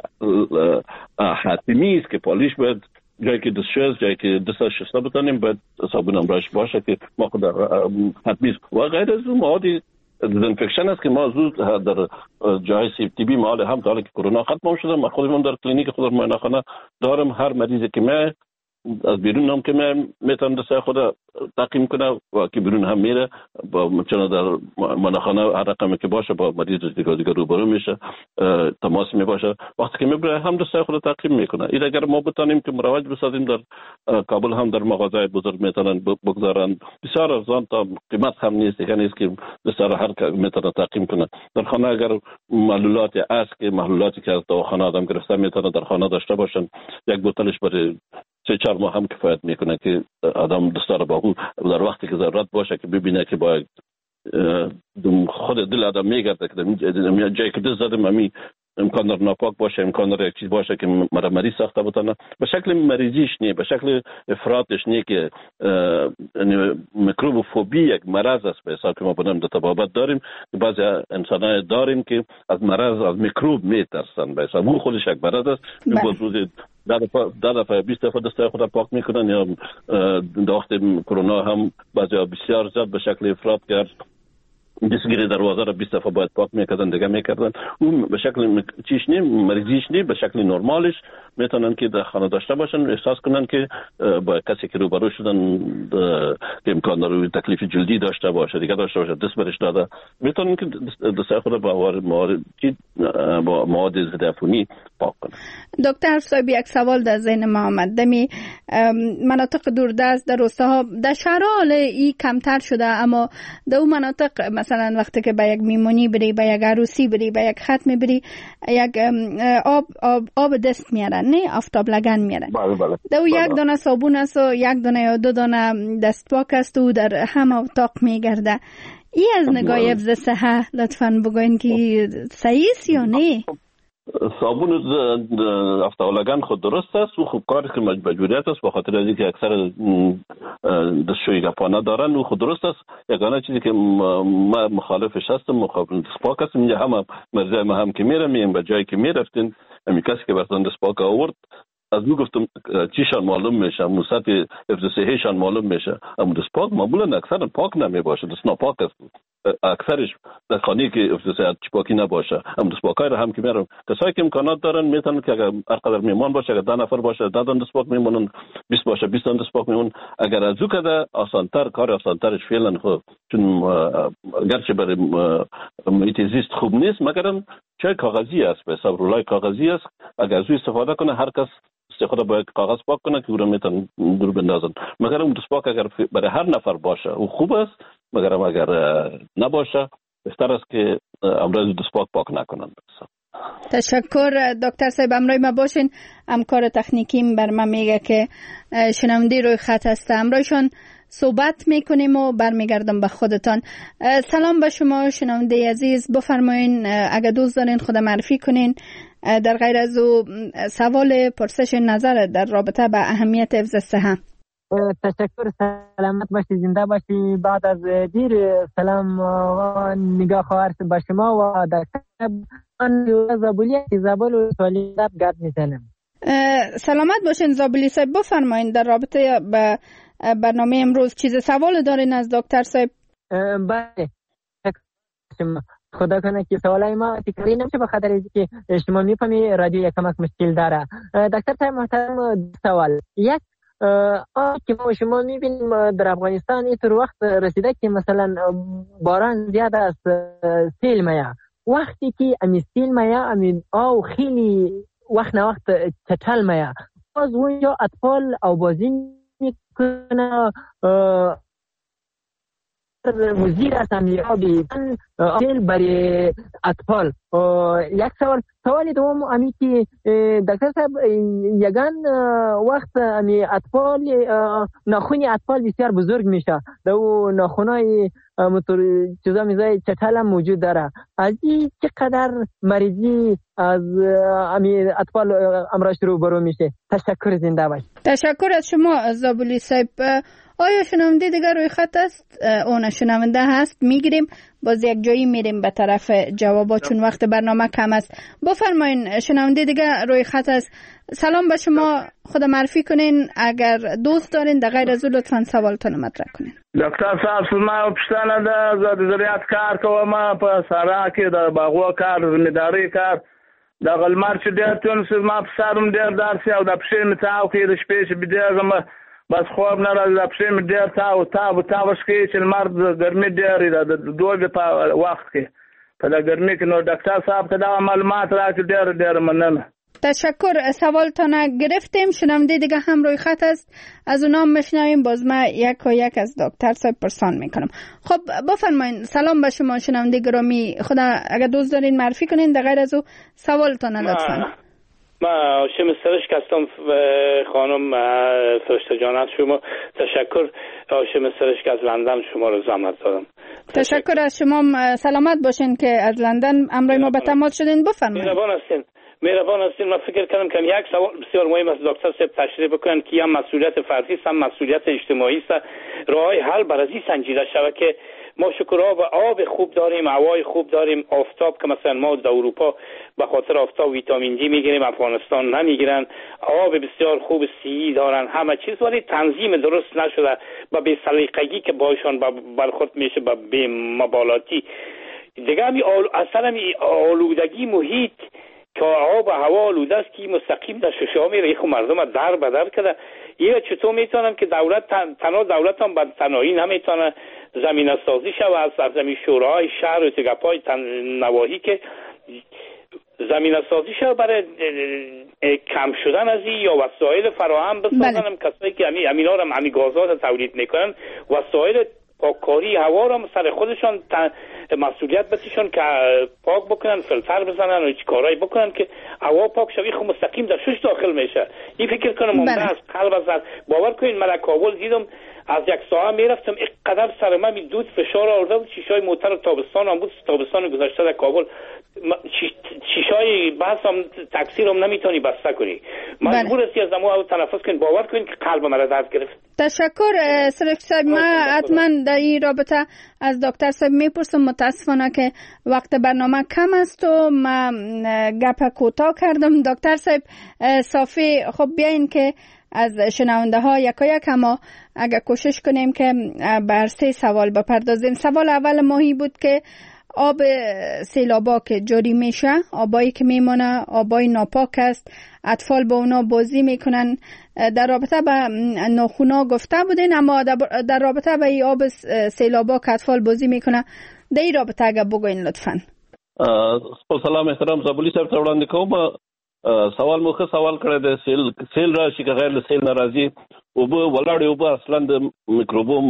حتمی است که پالیش باید جایی که دستشویی جایی که دست شسته بتانیم باید صابون امراش باشه که ما خود حتمی است. و غیر از اون مواد دزینفکشن است که ما زود در جای سی بی مال هم تا که کرونا ختم شده ما خودمون در کلینیک خود معاینه‌خانه دارم، هر مریضی که ما از بیرون هم که میتونه دست خود تعقیم کنه و که بیرون هم میره با چون در معاینه‌خانه هر رقمی که باشه با مریض دیگه روبرو میشه، تماس می باشه، وقتی که میبره هم دست خود تعقیم میکنه. این اگر ما بتونیم که مروج بسازیم در کابل هم در مغازه بزرگ میتونن بگذارن بسیار ارزان تا قیمت هم نیست، دیگه نیست که دست هر میتونه تعقیم کنه. در خانه اگر محلولاتی است که محلولاتی که از دواخانه آدم گرفته میتونه در خانه داشته باشن، یک بوتلش برای 3-4 ماه هم کفایت میکنه که آدم دستاره با او در وقتی که ضرورت باشه که ببینه که با خود دل آدم میگرده که در جایی که دست زدم امی امکان در ناپاک باشه، امکان در یک چیز باشه که مریض ساخته بتونه، به شکل مریضیش نیه، به شکل افراطش نیه که میکروبوفوبی یک مرض است به حساب که ما بنام در طبابت داریم که بعضی انسان‌ها داریم که از مرض از میکروب میترسن به حساب اون خودش یک مرض است. این 10 دفعه 20 دفعه دست خود پاک میکنن یا در وقت کرونا هم بعضی بسیار زیاد به شکل افراط کرد دستگیر دروازه را 20 دفعه باید پاک میکردن دیگه میکردن. اون به شکل چیش نی مریضیش نی، به شکل نرمالش میتونن که در خانه داشته باشن، احساس کنن که با کسی که روبرو شدن که امکان داره تکلیف جلدی داشته باشه دیگه داشته باشه دست برش داده، میتونن که دست خود با مواد ضد عفونی پاک کنن. دکتر صاحب یک سوال در ذهن ما آمد. دمی مناطق دوردست در روستاها در شهرها ای کمتر شده، اما در اون مناطق مثلا وقتی که به یک میمونی بری، به یک عروسی بری، به یک ختم بری، یک آب دست میارن، نه آفتاب لگن میارن. بله. در یک دانه صابون است و یک دانه یا 2 دانه دست پاک است و در همه اتاق میگرده. ای از نگاه حفظ صحه لطفاً بگوین که صحیح است یا نه؟ صابون افتالگان خود درست است و خوب کاری که مجبوریت است، به خاطر اینکه اکثر دستشویی گپانه دارن و خود درست است. یگانه چیزی که ما مخالفش هستم مخالف دستپاک هستم. اینجا همه مرزای ما هم که میرم به جایی که میرفتین همین کسی که براتون دستپاک آورد از می گفتم چیشان معلوم میشه، موسط حفظ صحیشان معلوم میشه، اما دستپاک معمولا اکثر پاک نمی باشه، دست ناپاک است. اکثرش در خانه که حفظ صحت پاکی نباشه، اما دستپاکای را هم که میرم کسایی که امکانات دارن میتونن که اگر هر قدر میمان باشه، اگر 10 نفر باشه 10 دان دستپاک میمونن، 20 باشه 20 دان دستپاک میمونن. اگر از او کده آسانتر کار آسانترش فعلا خود، چون گرچه برای محیط زیست خوب نیست مگرم چای کاغذی است، به حساب رولای کاغذی است. اگر از او استفاده کنه هر کس خود باید کاغذ پاک کنه که او را میتونن دور بندازن. مگر اون دستپاک اگر برای هر نفر باشه او خوب است، مگر اگر نباشه بهتر است که امروز دستپاک پاک نکنن. تشکر دکتر صاحب. همراه ما باشین. همکار تکنیکیم بر من میگه که شنونده روی خط هست، همراهشان صحبت میکنیم و برمیگردم به خودتان. سلام به شما شنونده عزیز، بفرمایین اگه دوست دارین خود معرفی کنین، در غیر از او سوال پرسش نظر در رابطه با اهمیت حفظ صحه. تشکر، سلامت باشی، زنده باشی. بعد از دیر سلام و نگاه خواهر به شما و در من زابلی و سوالی گپ میزنم. سلامت باشین زابلی صاحب، بفرمایین در رابطه با برنامه امروز چیز سوال دارین از دکتر صاحب؟ بله، خدا کنه که سوالای ما تکراری نمیشه به خاطر اینکه شما میفهمی رادیو یکمک مشکل داره. دکتر صاحب محترم، سوال یک که ما شما میبینیم در افغانستان اینطور وقت رسیده که مثلا باران زیاد است، سیل میاد. وقتی که امی سیل میاد امی آو خیلی وقت نه وقت چتل میاد، باز اونجا اطفال او بازی میکنه مزیر است امیابی سیل برای اطفال. یک سوال دوم امی که دکتر صاحب یگان وقت امی اطفال ناخونی اطفال بسیار بزرگ میشه، دو ناخونای چیزا میزای چتل هم موجود داره. از این چقدر مریضی از امی اطفال امراض رو برو میشه؟ تشکر، زنده باش. تشکر از شما زابلی صاحب. آیا شنونده دیگر روی خط است؟ اون شنونده هست، میگیریم باز یک جایی میریم به طرف جوابات چون وقت برنامه کم است. بفرمایین شنونده دیگر روی خط است. سلام به شما، خود معرفی کنین اگر دوست دارین، در غیر از او لطفاً سوالتون مطرح کنین. دکتر صاحب ما پښتنه ده د زراعت کار کوم په سارا کې د باغو کار زمینداری کار د غلمار چې ډېر تونس ما په سارم ډېر دارسي او د پښې متاو کې د شپې چې بده بس خواب نه راځي، د پښې مې ډېر تاو شکې چې لمر د ګرمۍ ډېرې ده د دوبي په وخت کې په د ګرمۍ کې. نو ډاکټر صاحب ته دا معلومات راکړي، ډېر مننه. تشکر، سوالتان گرفتیم. شنونده دیگه هم روی خط است، از اونام میشنویم، باز ما یک و یک از دکتر صاحب پرسان میکنم. خب بفرمایین. سلام به شما شنونده گرامی، خدا اگر دوست دارین معرفی کنین، در غیر از او سوالتان لطفاً. من هاشم سرشک هستم خانم فرشته جان از شما. تشکر هاشم سرشک از لندن شما رو زحمت دادم. تشکر از شما، سلامت باشین که از لندن امروز ما به تماس شدین. بفرمایید. مهربان هستین. مهربان هستین. من فکر کردم که یک سوال بسیار مهم است دکتر صاحب تشریح بکنن که هم مسئولیت فردی است هم مسئولیت اجتماعی است. راههای حل بر ازی سنجیده شود که ما شکر آب خوب داریم، هوای خوب داریم، آفتاب که مثلا ما در اروپا به خاطر آفتاب ویتامین دی میگیریم، افغانستان نمیگیرن، آب بسیار خوب سی دارن، همه چیز، ولی تنظیم درست نشده و به سلیقگی که باشون برخورد میشه به بی مبالاتی دیگه. اصلا آلودگی محیط که آب و هوا آلوده است که مستقیم در ششه‌ها میره، خب مردم در به در کرده. یه چطور میتونم که دولت دولت هم به تنهایی نمیتونه زمینه سازی شود از سرزمین شوراهای شهر و تگپای نواحی که زمینه سازی شود برای کم شدن از این یا وسایل فراهم بسازن. هم کسایی که همینا رو هم گازات تولید میکنن وسایل پاککاری هوا رو سر خودشان مسئولیت بسیشون که پاک بکنن، فیلتر بزنن و کارایی بکنن که هوا پاک شوی خود مستقیم در شش داخل میشه. این فکر کنم ممکن است قلب از باور کنین. من کابل دیدم از یک ساعت میرفتم اینقدر سر من دود فشار آورده بود، شیشای موتر تابستان هم بود، تابستان گذشته در کابل شیشای بس هم تاکسی رو نمیتونی بسته کنی، مجبور هستی از دمو تنفس کنی. باور کنین که قلب من درد گرفت. تشکر سرک صاحب. من حتما در این رابطه از دکتر صاحب میپرسم. متاسفانه که وقت برنامه کم است و من گپ کوتاه کردم. دکتر صاحب صافی خب بیاین که از شنونده ها یکایک اما اگر کوشش کنیم که بر 3 سوال بپردازیم. سوال اول ماهی بود که آب سیلابا که جاری میشه، آبایی که میمونه آبای ناپاک است، اطفال با اونا بازی میکنن. در رابطه با ناخونا گفته بودین، اما در رابطه با این آب سیلابا که اطفال بازی میکنه در این رابطه اگر بگوین لطفا. سلام احترام زابلی صاحب ته وړاندې کوم. سوال مخه سوال کړی د سیل راشي که غیر سیل ناراضي اوبه ولاړې اوبه اصلا د میکروبو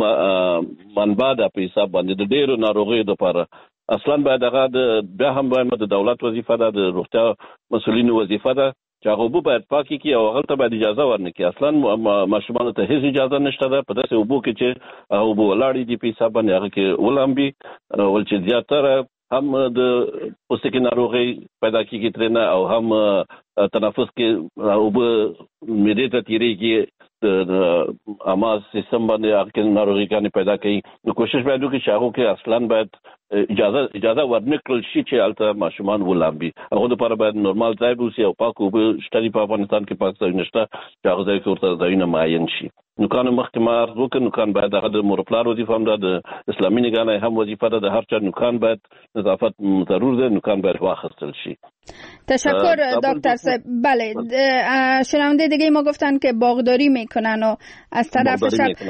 منبع ده په حساب باندې د ډېرو ناروغیو دپاره. اصلا باید هغه بیا هم باید د دولت وظیفه ده، د روغتیا مسؤلینو وظیفه ده چې هغه اوبه باید پاکې کړي او هغه ته باید اجازه ورنکړي. اصلا ماشومانو ته هیڅ اجازه نشته ده په داسې اوبو کې چې هغه اوبه ولاړې دي په حساب باندې هغه کې ولامبي، ول چې زیاتره هم د پوستکي ناروغي پیدا کیږي ترنه او هم تنفس کې اوبه معدې ته تیریږي، د اما سیستم باندې هغه ناروغي ګانې پیدا کوي. نو کوشش باید وکړي چې هغه کې اصلا باید اجازه ورنکړل شي چې هلته ماشومان ولامبي. هغه لپاره باید نورمال ځای ووسي او پاک اوبه شته په افغانستان کې پاک ځای نشته چې هغه ځای کې ورته ځایونه معین شي. نوکان مخکې ما عرض وکړ نوکان باید هغه د مورپلار وظیفه هم ده، د اسلامي نګهبانۍ هم وظیفه ده، د هر چا نوکان باید نظافت ضرور ده، نوکان باید واخیستل شي. تشکر دکتر صاحب. بله شنونده دیگه ما گفتن که باغداری میکنن و از طرفش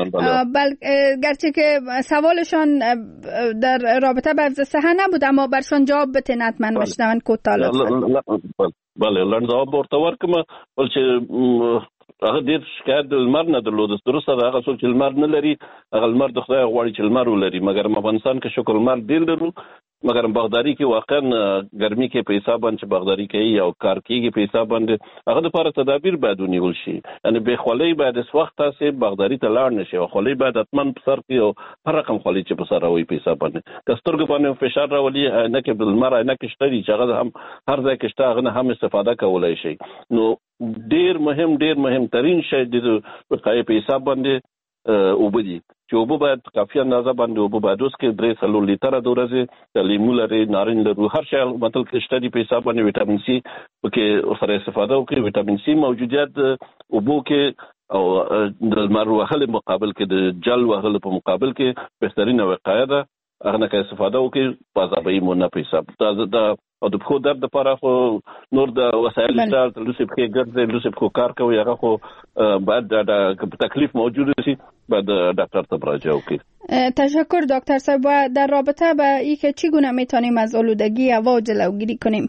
گرچه که سوالشان در رابطه با حفظ صحه نبود اما برشان جواب بتین حتما بشنون کوتاه لطفا. بله لنډ جواب ورته ورکړم. ول چې هغه ډېر شکایت د لمر نه درلود. درسته ده هغه څوک چې لمر نه لري هغه لمر د خدای غواړي چې لمر ولري، مګر افغانستان کې شکر لمر ډېر لرو، مګر باغداري کې واقعا ګرمي کې په حساب باندې باغداري کوي او کار کوي په حساب باندې هغه لپاره تدابیر باید ونیول شي. یعنی به خولۍ باید اس وخت تاسو باغداري ته لاړ نشي او خولۍ باید حتما په سر کې او هر رقم خولۍ چې په سر راوي په حساب باندې کسترګ باندې فشار راولي نه کې بل مر نه کې شتري چې هغه هم هر ځای کې شته هغه هم استفاده کولای شي. نو ډیر مهم ترين شی د وقایې په حساب باندې اوبه دي چې اوبه باید کافي اندازه باندې اوبه باید اوس کې 3 لیټره د ورځې د لیمو لري، نارنج لري، هر شی مطلب کې شته دي په حساب باندې ویټامین سي پکې سره استفاده وکړي. ویټامین سي موجودیت اوبو کې او د لمر وهلو مقابل کې د جل وهلو په مقابل کې بهترینه وقایه ده. هغه نه کې استفاده وکړي پازابي مونږ په حساب دا او د خو درد لپاره خو نور د وسایل استعمال لوسې په ګرځي لوسې په کار کوي هغه خو بعد د تکلیف موجود شي بعد دکتر ته مراجعه وکړي. تشکر دکتر صاحب. در رابطه با اینکه چگونه میتونیم از آلودگی هوا جلوگیری کنیم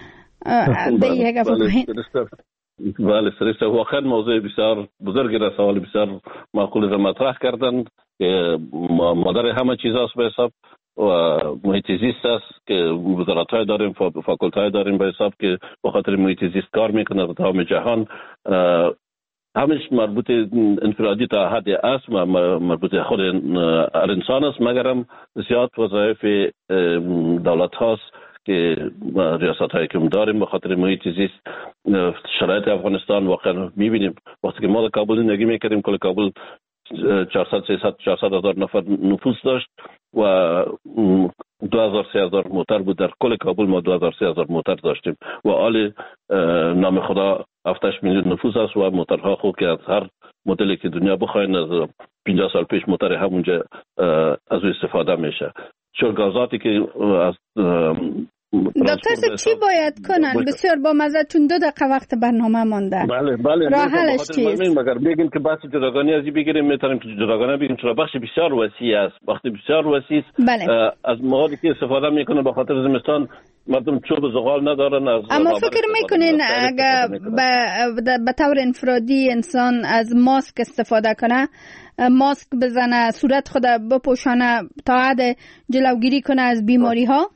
بله سرسته واقعا موضوع بسیار بزرگی را سوال بسیار معقول را مطرح کردند که مادر همه چیز است به حساب و محیط زیست است که وزارت‌های داریم، فاکولت‌های داریم به حساب که به خاطر محیط زیست کار میکنه در تمام جهان. همش مربوط انفرادی تا حد است و مربوط خود انسان است، مگر هم زیاد وظایف دولت هاست که ریاست‌هایی که داریم به خاطر محیط زیست شرایط افغانستان واقعا می‌بینیم. وقتی که ما در کابل زندگی می‌کردیم کل کابل 400 هزار نفر نفوس داشت و 2000 موتر بود. در کل کابل ما 2000 موتر داشتیم و حال نام خدا 7 میلیون نفوس است و موترها خوب که از هر مدلی که دنیا بخواین از 50 سال پیش موتر همونجا از او استفاده میشه. شرگازاتی که از دکتر صاحب چی باید کنن؟ بسیار با مزه، چون 2 دقیقه وقت برنامه مانده. بله راه حلش چیست؟ مگر بگیم که بحث جداگانه ازی بگیریم میتونیم که جداگانه بگیم، چرا بخش بسیار وسیع است. وقتی بسیار وسیع است از موادی که استفاده میکنه به خاطر زمستان مردم چوب زغال ندارن. اما فکر میکنین اگر به طور انفرادی انسان از ماسک استفاده کنه، ماسک بزنه، صورت خود بپوشانه تا حد جلوگیری کنه از بیماری ها؟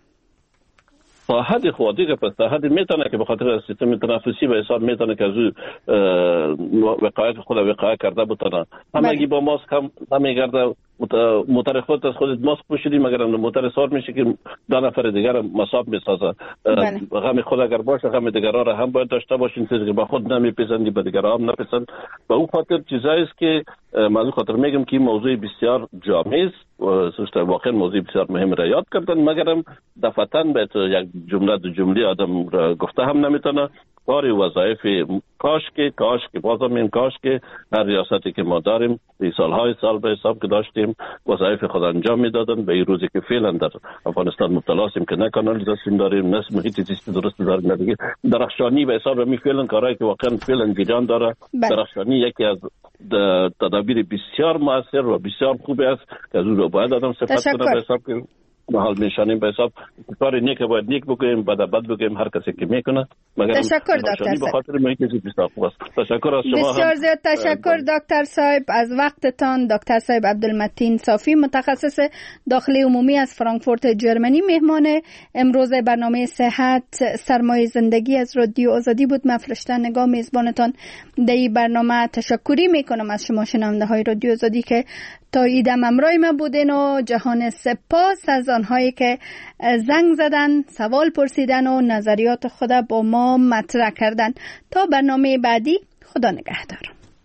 تا حد خودی پس تا حد میتونه که به خاطر سیستم تنفسی به حساب میتونه که از وقایت خود وقایت کرده بتونه. همگی با ماسک هم نمیگرده. موتر خودت از خودت ماسک پوشیدی مگر موتر سار میشه که 2 نفر دیگر مصاب میسازه. غم خود اگر باشه غم دیگران را هم باید داشته باشین، چیزی که به خود نمیپسندی به دیگران هم نپسند. به اون خاطر چیزایی است که من خاطر میگم که موضوع بسیار جامع است و واقعا موضوع بسیار مهم را یاد کردن، مگرم دفعتاً به یک جمله آدم گفته هم نمیتونه. کاری وظایف کاش که بازم این کاش که هر ریاستی که ما داریم سالهای سال به حساب که داشتیم وظایف خود انجام میدادن. به این روزی که فعلا در افغانستان مبتلا هستیم که نه کانالیزاسیون داریم، نه محیط زیستی درست داریم، نه درخشانی به حساب می فعلا کارهایی که واقعا فعلا گیجان داره. درخشانی یکی از تدابیر بسیار موثر و بسیار خوبی است که از اون رو باید آدم صفت کنه به حساب که محل میشانیم به حساب کار نیک باید نیک بگیم، بد بگیم هر کسی که میکنه. تشکر دکتر صاحب. بخاطر محیط زیست بسیار خوب است. تشکر از شما. بسیار زیاد تشکر دکتر صاحب از وقتتان. دکتر صاحب عبدالمتین صافی، متخصص داخلی عمومی از فرانکفورت جرمنی، مهمان امروز برنامه صحت سرمایه زندگی از رادیو آزادی بود. من فرشته نگاه میزبانتان در این برنامه تشکری میکنم از شما شنونده های رادیو آزادی که تا ایدم همراه ما بودین و جهان سپاس از آنهایی که زنگ زدن، سوال پرسیدن و نظریات خود با ما مطرح کردن. تا برنامه بعدی، خدا نگهدار.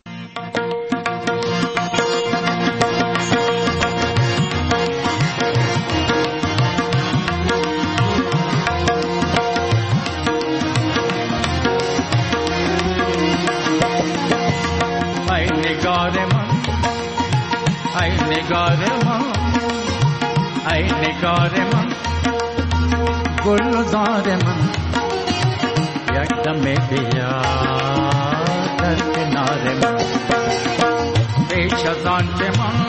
ای نگار من گلزار من یک دم بیا در کنار من پیش از آن که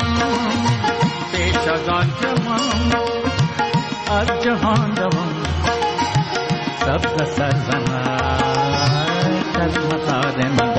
من از جهان روم سبز سرزنم در مزار من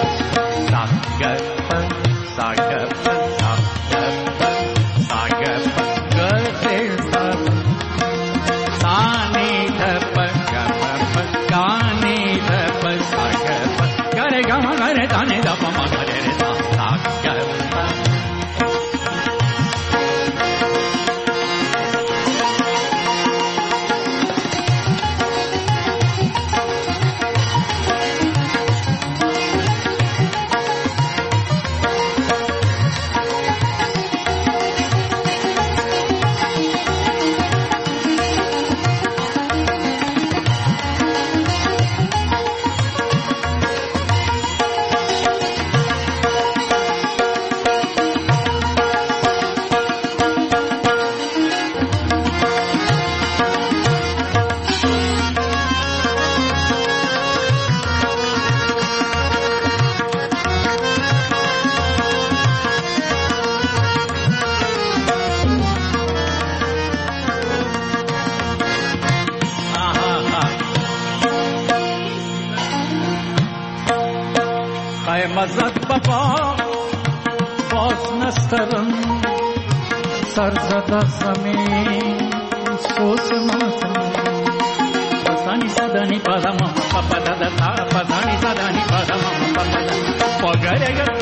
مزد بابا باز نسترم سرزده زمین سوز ماتم پسانی زدانی پادم پاپا دادا تا پسانی زدانی پادم پاپا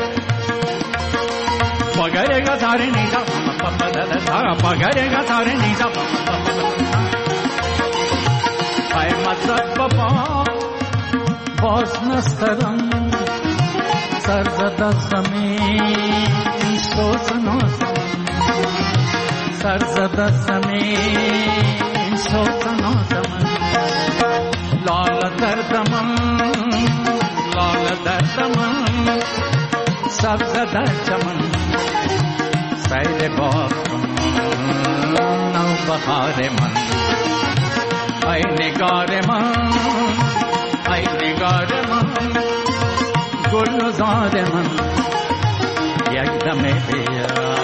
پگرگا تاره نیزا پاپا دادا تا پگرگا تاره نیزا باز نسترم سر زده زمین سوز نازم سر زده زمین سوز نازم لال دردم سبز در چمن سیر باغ نو بهار من ای نگار من ای نگار من گلزار من یک دم بیا